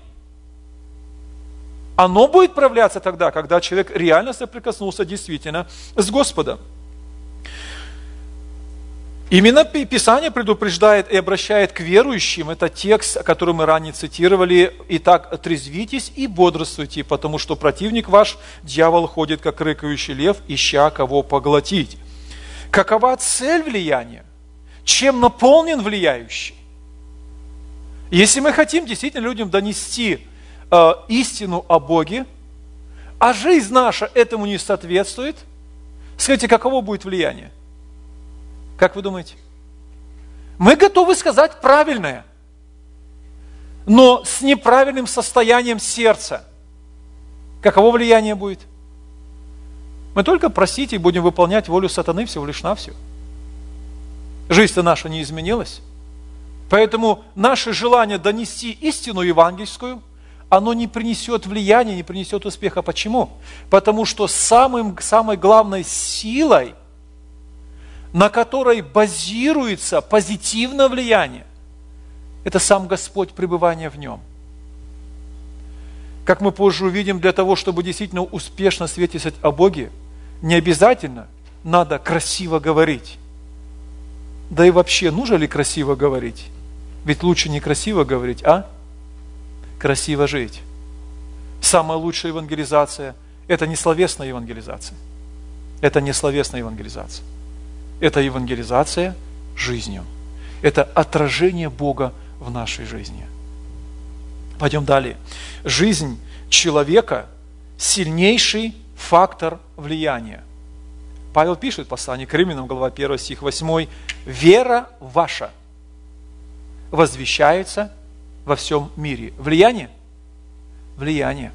A: Оно будет проявляться тогда, когда человек реально соприкоснулся действительно с Господом. Именно Писание предупреждает и обращает к верующим. Это текст, который мы ранее цитировали. «Итак, трезвитесь и бодрствуйте, потому что противник ваш, дьявол, ходит, как рыкающий лев, ища кого поглотить». Какова цель влияния? Чем наполнен влияющий? Если мы хотим действительно людям донести э, истину о Боге, а жизнь наша этому не соответствует, скажите, каково будет влияние? Как вы думаете? Мы готовы сказать правильное, но с неправильным состоянием сердца. Каково влияние будет? Мы только просить и будем выполнять волю сатаны всего лишь навсего. Жизнь-то наша не изменилась. Поэтому наше желание донести истину евангельскую, оно не принесет влияния, не принесет успеха. Почему? Потому что самым, самой главной силой, на которой базируется позитивное влияние, это сам Господь, пребывание в Нем. Как мы позже увидим, для того, чтобы действительно успешно свидетельствовать о Боге, не обязательно надо красиво говорить. Да и вообще, нужно ли красиво говорить? Ведь лучше не красиво говорить, а красиво жить. Самая лучшая евангелизация – это не словесная евангелизация. Это не словесная евангелизация. Это евангелизация жизнью. Это отражение Бога в нашей жизни. Пойдем далее. Жизнь человека – сильнейший фактор влияния. Павел пишет в послании к Римлянам, глава один, стих восемь. «Вера ваша возвещается во всем мире». Влияние? Влияние.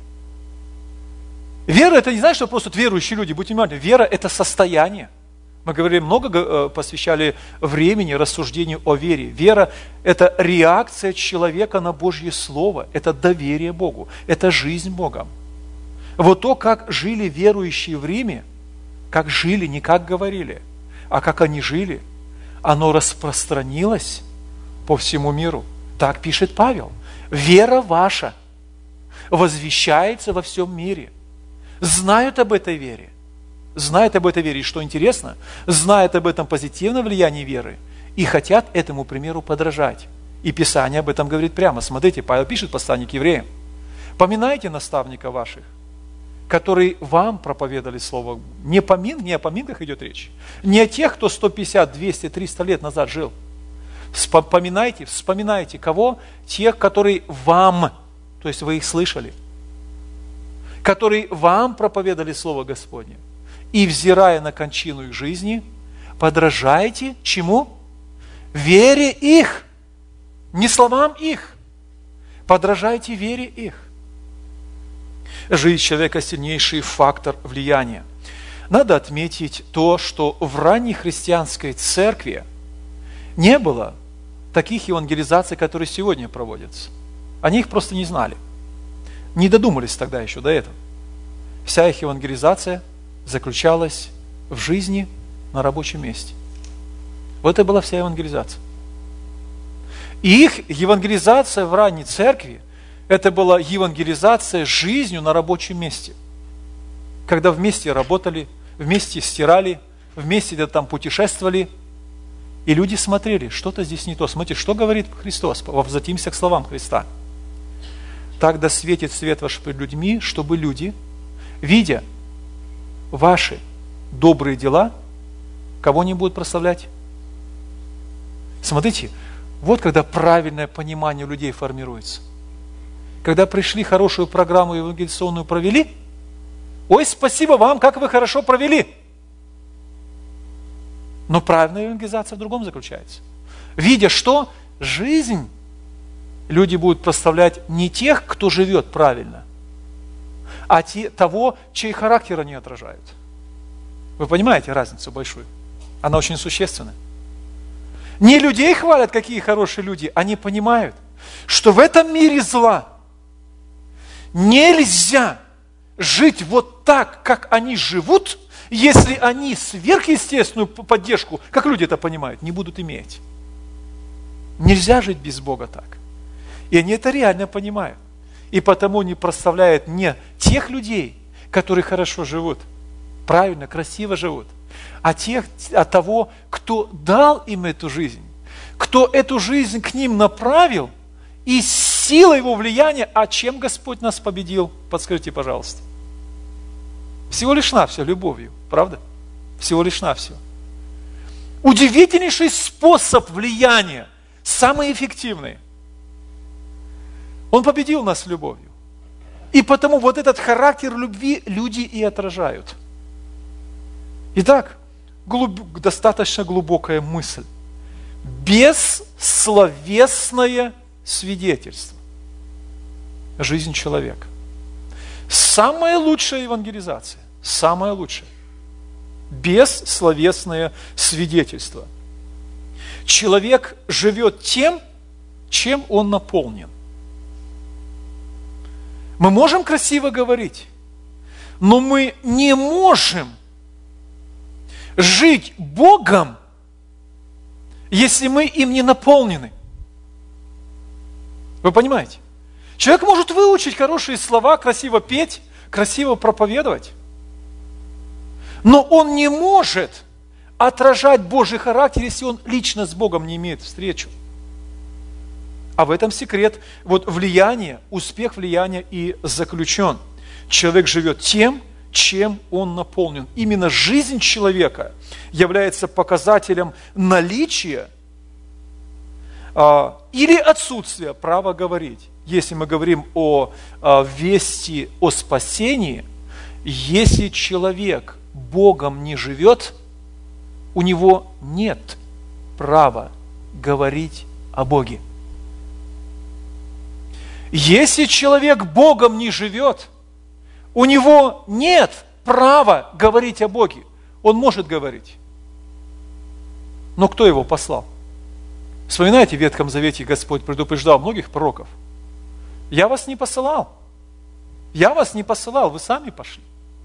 A: Вера – это не значит, что просто верующие люди. Будьте внимательны. Вера – это состояние. Мы говорили, много посвящали времени рассуждению о вере. Вера – это реакция человека на Божье Слово, это доверие Богу, это жизнь Богом. Вот то, как жили верующие в Риме, как жили, не как говорили, а как они жили, оно распространилось по всему миру. Так пишет Павел. Вера ваша возвещается во всем мире. Знают об этой вере. Знают об этой вере. И что интересно, знают об этом позитивном влиянии веры и хотят этому примеру подражать. И Писание об этом говорит прямо. Смотрите, Павел пишет в послании к евреям. «Поминайте наставника ваших, которые вам проповедовали Слово». Не, помин, не о поминках идет речь. Не о тех, кто сто пятьдесят, двести, триста лет назад жил. Вспоминайте, вспоминайте кого? Тех, которые вам, то есть вы их слышали, которые вам проповедовали Слово Господне. И, взирая на кончину их жизни, подражайте чему? Вере их, не словам их. Подражайте вере их. Жизнь человека – сильнейший фактор влияния. Надо отметить то, что в ранней христианской церкви не было таких евангелизаций, которые сегодня проводятся. Они их просто не знали. Не додумались тогда еще до этого. Вся их евангелизация заключалась в жизни на рабочем месте. Вот это была вся евангелизация. И их евангелизация в ранней церкви – это была евангелизация жизнью на рабочем месте. Когда вместе работали, вместе стирали, вместе где-то там путешествовали, и люди смотрели, что-то здесь не то. Смотрите, что говорит Христос, возвратимся к словам Христа. «Так да светит свет ваш пред людьми, чтобы люди, видя ваши добрые дела, кого не будут прославлять». Смотрите, вот когда правильное понимание людей формируется. Когда пришли, хорошую программу евангелизационную провели, ой, спасибо вам, как вы хорошо провели. Но правильная евангелизация в другом заключается. Видя что? Жизнь, люди будут прославлять не тех, кто живет правильно, а те, того, чей характер они отражают. Вы понимаете разницу большую? Она очень существенна. Не людей хвалят, какие хорошие люди, они понимают, что в этом мире зла нельзя жить вот так, как они живут, если они сверхъестественную поддержку, как люди это понимают, не будут иметь. Нельзя жить без Бога так. И они это реально понимают. И потому не прославляют не тех людей, которые хорошо живут, правильно, красиво живут, а тех, а того, кто дал им эту жизнь, кто эту жизнь к ним направил, и сила его влияния, а чем Господь нас победил? Подскажите, пожалуйста. Всего лишь навсего любовью, правда? Всего лишь навсего. Удивительнейший способ влияния, самый эффективный. Он победил нас любовью. И потому вот этот характер любви люди и отражают. Итак, глуб... достаточно глубокая мысль. Бессловесное свидетельство. Жизнь человека. Самая лучшая евангелизация. Самая лучшая. Бессловесное свидетельство. Человек живет тем, чем он наполнен. Мы можем красиво говорить, но мы не можем жить Богом, если мы им не наполнены. Вы понимаете? Человек может выучить хорошие слова, красиво петь, красиво проповедовать, но он не может отражать Божий характер, если он лично с Богом не имеет встречу. А в этом секрет вот влияния, успех влияния и заключен. Человек живет тем, чем он наполнен. Именно жизнь человека является показателем наличия а, или отсутствия права говорить. Если мы говорим о а, вести о спасении, если человек Богом не живет, у него нет права говорить о Боге. Если человек Богом не живет, у него нет права говорить о Боге. Он может говорить. Но кто его послал? Вспоминаете, в Ветхом Завете Господь предупреждал многих пророков. Я вас не посылал. Я вас не посылал, вы сами пошли.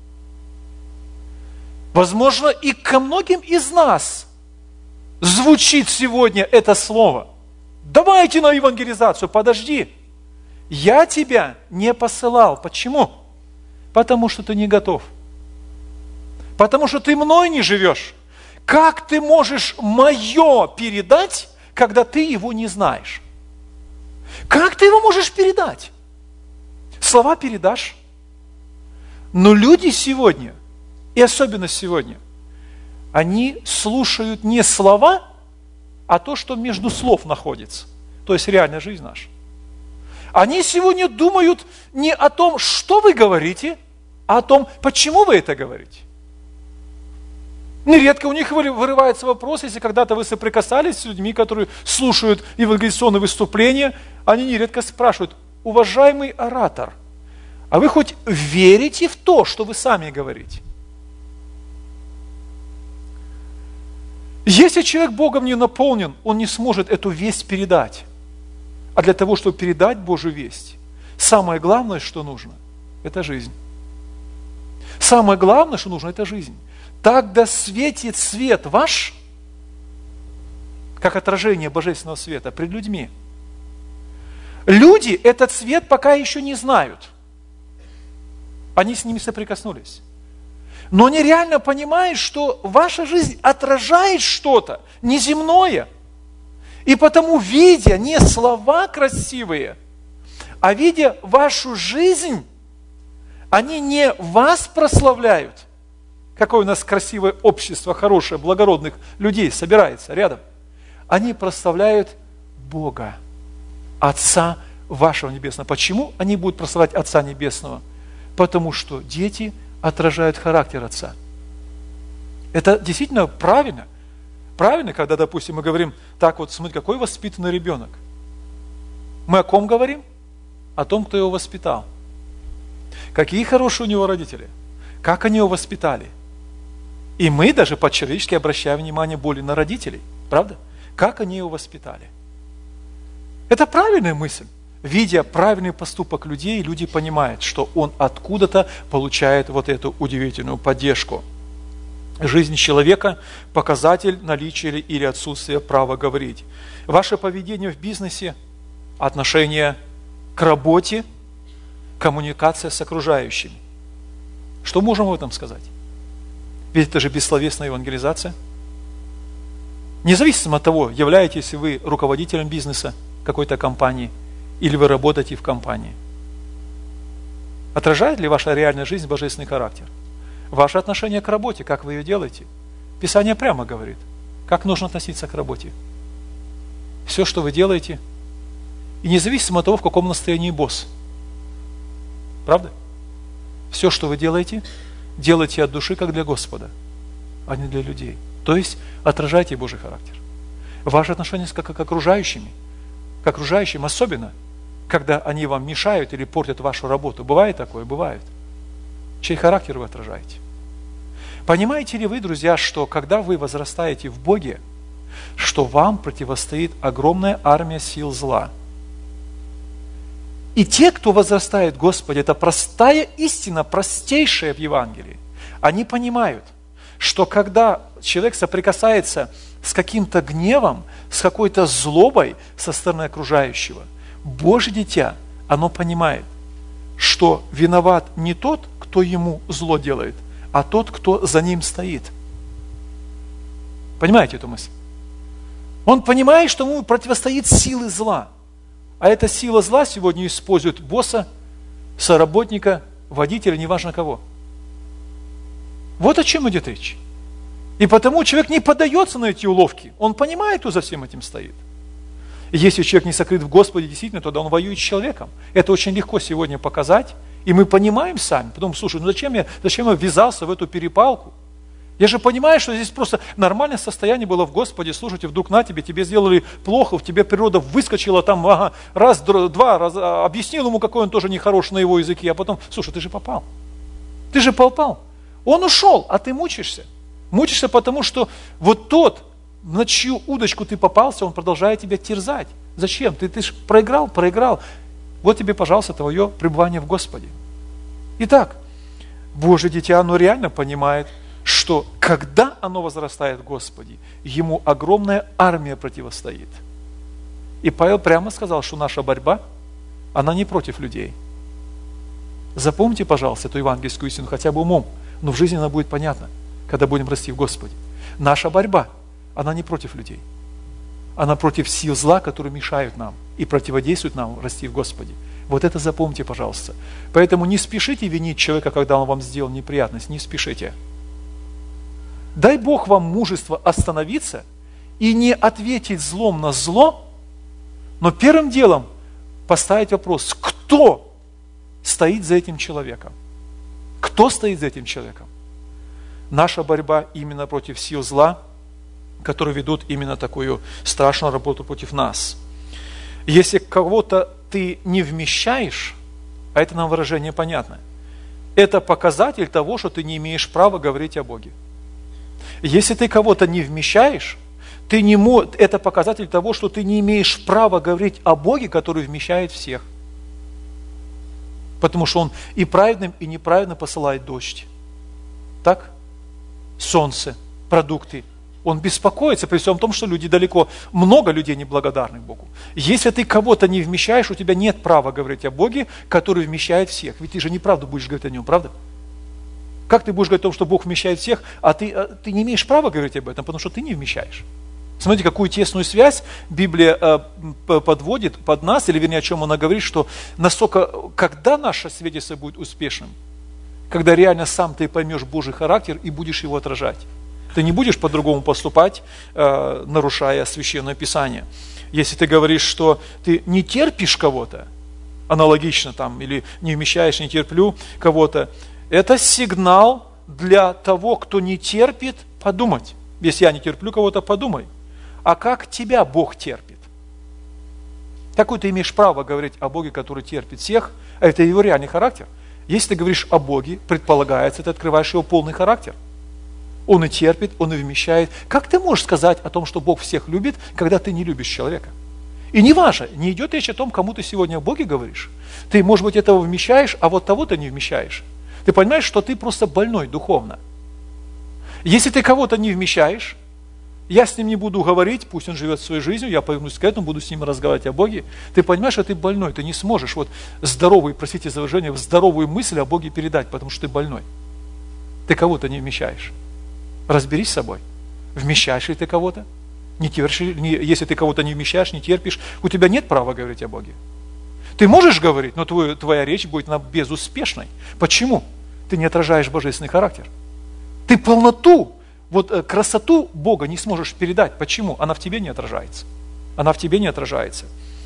A: Возможно, и ко многим из нас звучит сегодня это слово. Давайте на евангелизацию, подожди. Я тебя не посылал. Почему? Потому что ты не готов. Потому что ты мной не живешь. Как ты можешь мое передать, когда ты его не знаешь? Как ты его можешь передать? Слова передашь. Но люди сегодня, и особенно сегодня, они слушают не слова, а то, что между слов находится. То есть реальная жизнь наша. Они сегодня думают не о том, что вы говорите, а о том, почему вы это говорите. Нередко у них вырывается вопрос, если когда-то вы соприкасались с людьми, которые слушают евангелизационные выступления, они нередко спрашивают: уважаемый оратор, а вы хоть верите в то, что вы сами говорите? Если человек Богом не наполнен, он не сможет эту весть передать. А для того, чтобы передать Божью весть, самое главное, что нужно, это жизнь. Самое главное, что нужно, это жизнь. Тогда светит свет ваш, как отражение божественного света пред людьми. Люди этот свет пока еще не знают. Они с ними соприкоснулись. Но они реально понимают, что ваша жизнь отражает что-то неземное. И потому, видя не слова красивые, а видя вашу жизнь, они не вас прославляют. Какое у нас красивое общество, хорошее, благородных людей собирается рядом. Они прославляют Бога, Отца вашего Небесного. Почему они будут прославлять Отца Небесного? Потому что дети отражают характер Отца. Это действительно правильно. Правильно, когда, допустим, мы говорим: так вот, смотри, какой воспитанный ребенок. Мы о ком говорим? О том, кто его воспитал. Какие хорошие у него родители. Как они его воспитали. И мы даже по-человечески обращаем внимание более на родителей. Правда? Как они его воспитали. Это правильная мысль. Видя правильный поступок людей, люди понимают, что он откуда-то получает вот эту удивительную поддержку. Жизнь человека – показатель наличия или отсутствия права говорить. Ваше поведение в бизнесе, отношение к работе, коммуникация с окружающими. Что можем в этом сказать? Ведь это же бессловесная евангелизация. Независимо от того, являетесь ли вы руководителем бизнеса какой-то компании, или вы работаете в компании. Отражает ли ваша реальная жизнь божественный характер? Ваше отношение к работе, как вы ее делаете? Писание прямо говорит, как нужно относиться к работе. Все, что вы делаете, и независимо от того, в каком настроении босс. Правда? Все, что вы делаете, делайте от души, как для Господа, а не для людей. То есть, отражайте Божий характер. Ваше отношение к, к окружающими, к окружающим особенно, когда они вам мешают или портят вашу работу. Бывает такое? Бывает. Чей характер вы отражаете? Понимаете ли вы, друзья, что когда вы возрастаете в Боге, что вам противостоит огромная армия сил зла? И те, кто возрастает в Господе, это простая истина, простейшая в Евангелии. Они понимают, что когда человек соприкасается с каким-то гневом, с какой-то злобой со стороны окружающего, Божье дитя, оно понимает, что виноват не тот, кто ему зло делает, а тот, кто за ним стоит. Понимаете эту мысль? Он понимает, что ему противостоит силы зла. А эта сила зла сегодня использует босса, соработника, водителя, неважно кого. Вот о чем идет речь. И потому человек не поддается на эти уловки. Он понимает, кто за всем этим стоит. И если человек не сокрыт в Господе, действительно, тогда он воюет с человеком. Это очень легко сегодня показать. И мы понимаем сами. Потом, слушай, ну зачем я, зачем я ввязался в эту перепалку? Я же понимаю, что здесь просто нормальное состояние было в Господе. Слушайте, вдруг на тебе, тебе сделали плохо, в тебе природа выскочила там, ага, раз, два, раз, объяснил ему, какой он тоже нехороший на его языке, а потом, слушай, ты же попал. Ты же попал. Он ушел, а ты мучаешься. Мучаешься потому, что вот тот, на чью удочку ты попался, он продолжает тебя терзать. Зачем? Ты, ты же проиграл, проиграл. Вот тебе, пожалуйста, твое пребывание в Господе. Итак, Божье дитя, оно реально понимает, что когда оно возрастает в Господе, ему огромная армия противостоит. И Павел прямо сказал, что наша борьба, она не против людей. Запомните, пожалуйста, эту евангельскую истину хотя бы умом, но в жизни она будет понятна, когда будем расти в Господе. Наша борьба, она не против людей. Она против сил зла, которые мешают нам и противодействуют нам расти в Господе. Вот это запомните, пожалуйста. Поэтому не спешите винить человека, когда он вам сделал неприятность. Не спешите. Дай Бог вам мужество остановиться и не ответить злом на зло, но первым делом поставить вопрос, кто стоит за этим человеком? Кто стоит за этим человеком? Наша борьба именно против сил зла, которые ведут именно такую страшную работу против нас. Если кого-то ты не вмещаешь, а это нам выражение понятно, это показатель того, что ты не имеешь права говорить о Боге. Если ты кого-то не вмещаешь, ты не мо... это показатель того, что ты не имеешь права говорить о Боге, который вмещает всех. Потому что Он и праведным, и неправедно посылает дождь. Так? Солнце, продукты. Он беспокоится при всем том, что люди далеко, много людей неблагодарных Богу. Если ты кого-то не вмещаешь, у тебя нет права говорить о Боге, который вмещает всех. Ведь ты же неправду будешь говорить о Нем, правда? Как ты будешь говорить о том, что Бог вмещает всех, а ты, а ты не имеешь права говорить об этом, потому что ты не вмещаешь. Смотрите, какую тесную связь Библия э, подводит под нас, или вернее, о чем она говорит, что настолько, когда наше свидетельство будет успешным, когда реально сам ты поймешь Божий характер и будешь его отражать. Ты не будешь по-другому поступать, э, нарушая Священное Писание. Если ты говоришь, что ты не терпишь кого-то, аналогично там, или не вмещаешь, не терплю кого-то, это сигнал для того, кто не терпит, подумать. Если я не терплю кого-то, подумай. А как тебя Бог терпит? Какой ты имеешь право говорить о Боге, который терпит всех? Это его реальный характер. Если ты говоришь о Боге, предполагается, ты открываешь его полный характер. Он и терпит, Он и вмещает. Как ты можешь сказать о том, что Бог всех любит, когда ты не любишь человека? И не важно, не идет речь о том, кому ты сегодня о Боге говоришь. Ты, может быть, этого вмещаешь, а вот того-то не вмещаешь. Ты понимаешь, что ты просто больной духовно. Если ты кого-то не вмещаешь, я с ним не буду говорить, пусть он живет своей жизнью, я повернусь к этому, буду с ним разговаривать о Боге. Ты понимаешь, что ты больной, ты не сможешь вот здоровый, простите за выражение, здоровую мысль о Боге передать, потому что ты больной. Ты кого-то не вмещаешь. Разберись с собой. Вмещаешь ли ты кого-то? Не терпишь, не, если ты кого-то не вмещаешь, не терпишь, у тебя нет права говорить о Боге. Ты можешь говорить, но твой, твоя речь будет она безуспешной. Почему? Ты не отражаешь божественный характер. Ты полноту, вот красоту Бога не сможешь передать. Почему? Она в тебе не отражается. Она в тебе не отражается.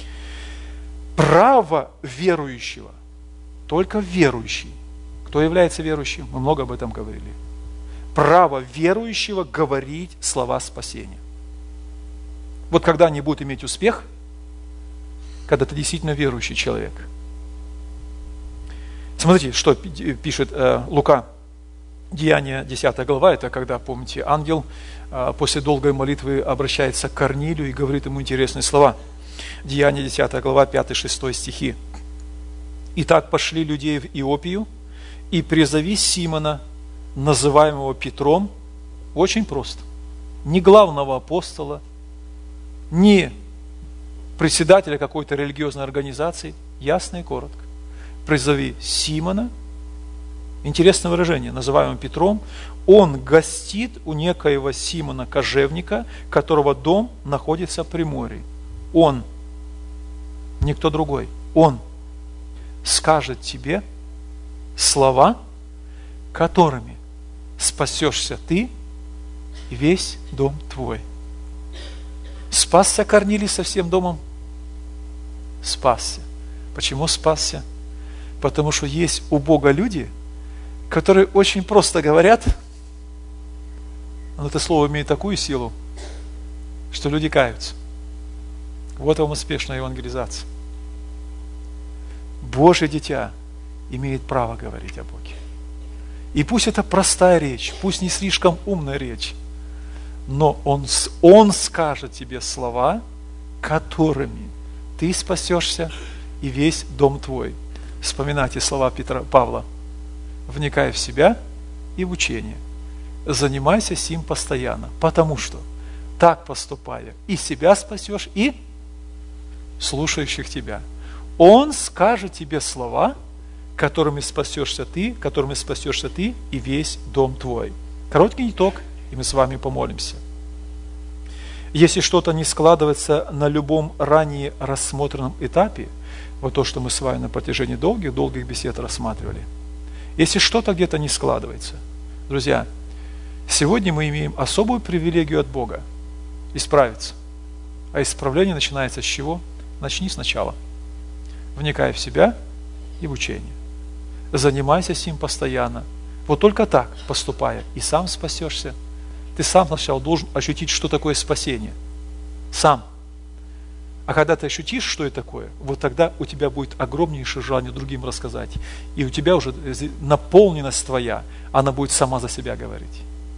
A: Право верующего, только верующий. Кто является верующим? Мы много об этом говорили. Право верующего говорить слова спасения. Вот когда они будут иметь успех, когда ты действительно верующий человек. Смотрите, что пишет э, Лука, Деяния, десятая глава, это когда, помните, ангел э, после долгой молитвы обращается к Корнилию и говорит ему интересные слова. Деяния, десятая глава, пятый-шестой стихи. «Итак, пошли людей в Иопию, и призови Симона, называемого Петром». Очень просто. Не главного апостола, не председателя какой-то религиозной организации, ясно и коротко. Призови Симона, интересное выражение, называемым Петром, он гостит у некоего Симона Кожевника, которого дом находится при море. Он, никто другой, он скажет тебе слова, которыми спасешься ты и весь дом твой. Спасся Корнилий со всем домом? Спасся. Почему спасся? Потому что есть у Бога люди, которые очень просто говорят, но это слово имеет такую силу, что люди каются. Вот вам успешная евангелизация. Божье дитя имеет право говорить о Боге. И пусть это простая речь, пусть не слишком умная речь, но он, он скажет тебе слова, которыми ты спасешься и весь дом твой. Вспоминайте слова Петра, Павла. Вникай в себя и в учение. Занимайся сим постоянно, потому что так поступая и себя спасешь, и слушающих тебя. Он скажет тебе слова, которыми спасешься ты, которыми спасешься ты и весь дом твой. Короткий итог, и мы с вами помолимся. Если что-то не складывается на любом ранее рассмотренном этапе, вот то, что мы с вами на протяжении долгих-долгих бесед рассматривали, если что-то где-то не складывается, друзья, сегодня мы имеем особую привилегию от Бога исправиться. А исправление начинается с чего? Начни сначала. Вникай в себя и в учение. Занимайся сим постоянно. Вот только так, поступая, и сам спасешься. Ты сам сначала должен ощутить, что такое спасение. Сам. А когда ты ощутишь, что это такое, вот тогда у тебя будет огромнейшее желание другим рассказать. И у тебя уже наполненность твоя, она будет сама за себя говорить.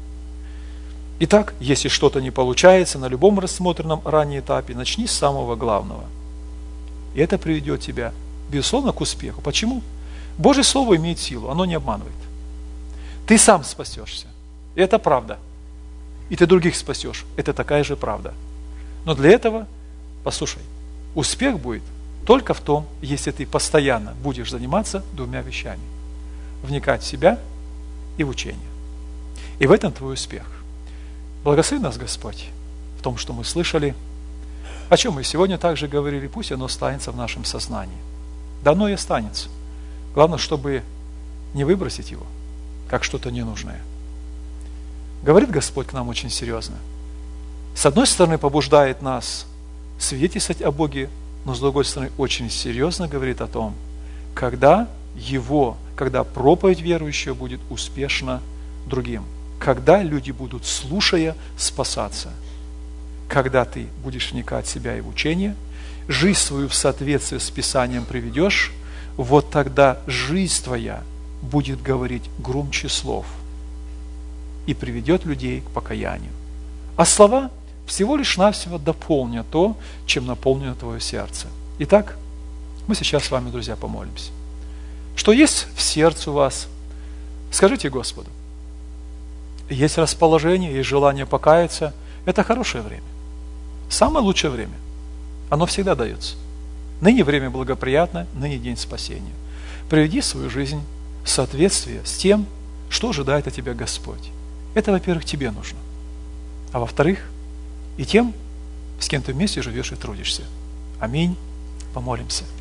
A: Итак, если что-то не получается на любом рассмотренном ранее этапе, начни с самого главного. И это приведет тебя, безусловно, к успеху. Почему? Божье Слово имеет силу, оно не обманывает. Ты сам спасешься. И это правда. И ты других спасешь. Это такая же правда. Но для этого, послушай, успех будет только в том, если ты постоянно будешь заниматься двумя вещами. Вникать в себя и в учение. И в этом твой успех. Благослови нас, Господь, в том, что мы слышали, о чем мы сегодня также говорили, пусть оно останется в нашем сознании. Да оно и останется. Главное, чтобы не выбросить его, как что-то ненужное. Говорит Господь к нам очень серьезно. С одной стороны, побуждает нас свидетельствовать о Боге, но с другой стороны, очень серьезно говорит о том, когда Его, когда проповедь верующего будет успешна другим, когда люди будут, слушая, спасаться, когда ты будешь вникать в себя и в учение, жизнь свою в соответствии с Писанием приведешь, вот тогда жизнь твоя будет говорить громче слов. и приведет людей к покаянию. А слова всего лишь навсего дополнят то, чем наполнено твое сердце. Итак, мы сейчас с вами, друзья, помолимся. Что есть в сердце у вас, скажите Господу. Есть расположение, есть желание покаяться, это хорошее время. Самое лучшее время. Оно всегда дается. Ныне время благоприятно, ныне день спасения. Приведи свою жизнь в соответствие с тем, что ожидает от тебя Господь. Это, во-первых, тебе нужно. А во-вторых, и тем, с кем ты вместе живешь и трудишься. Аминь. Помолимся.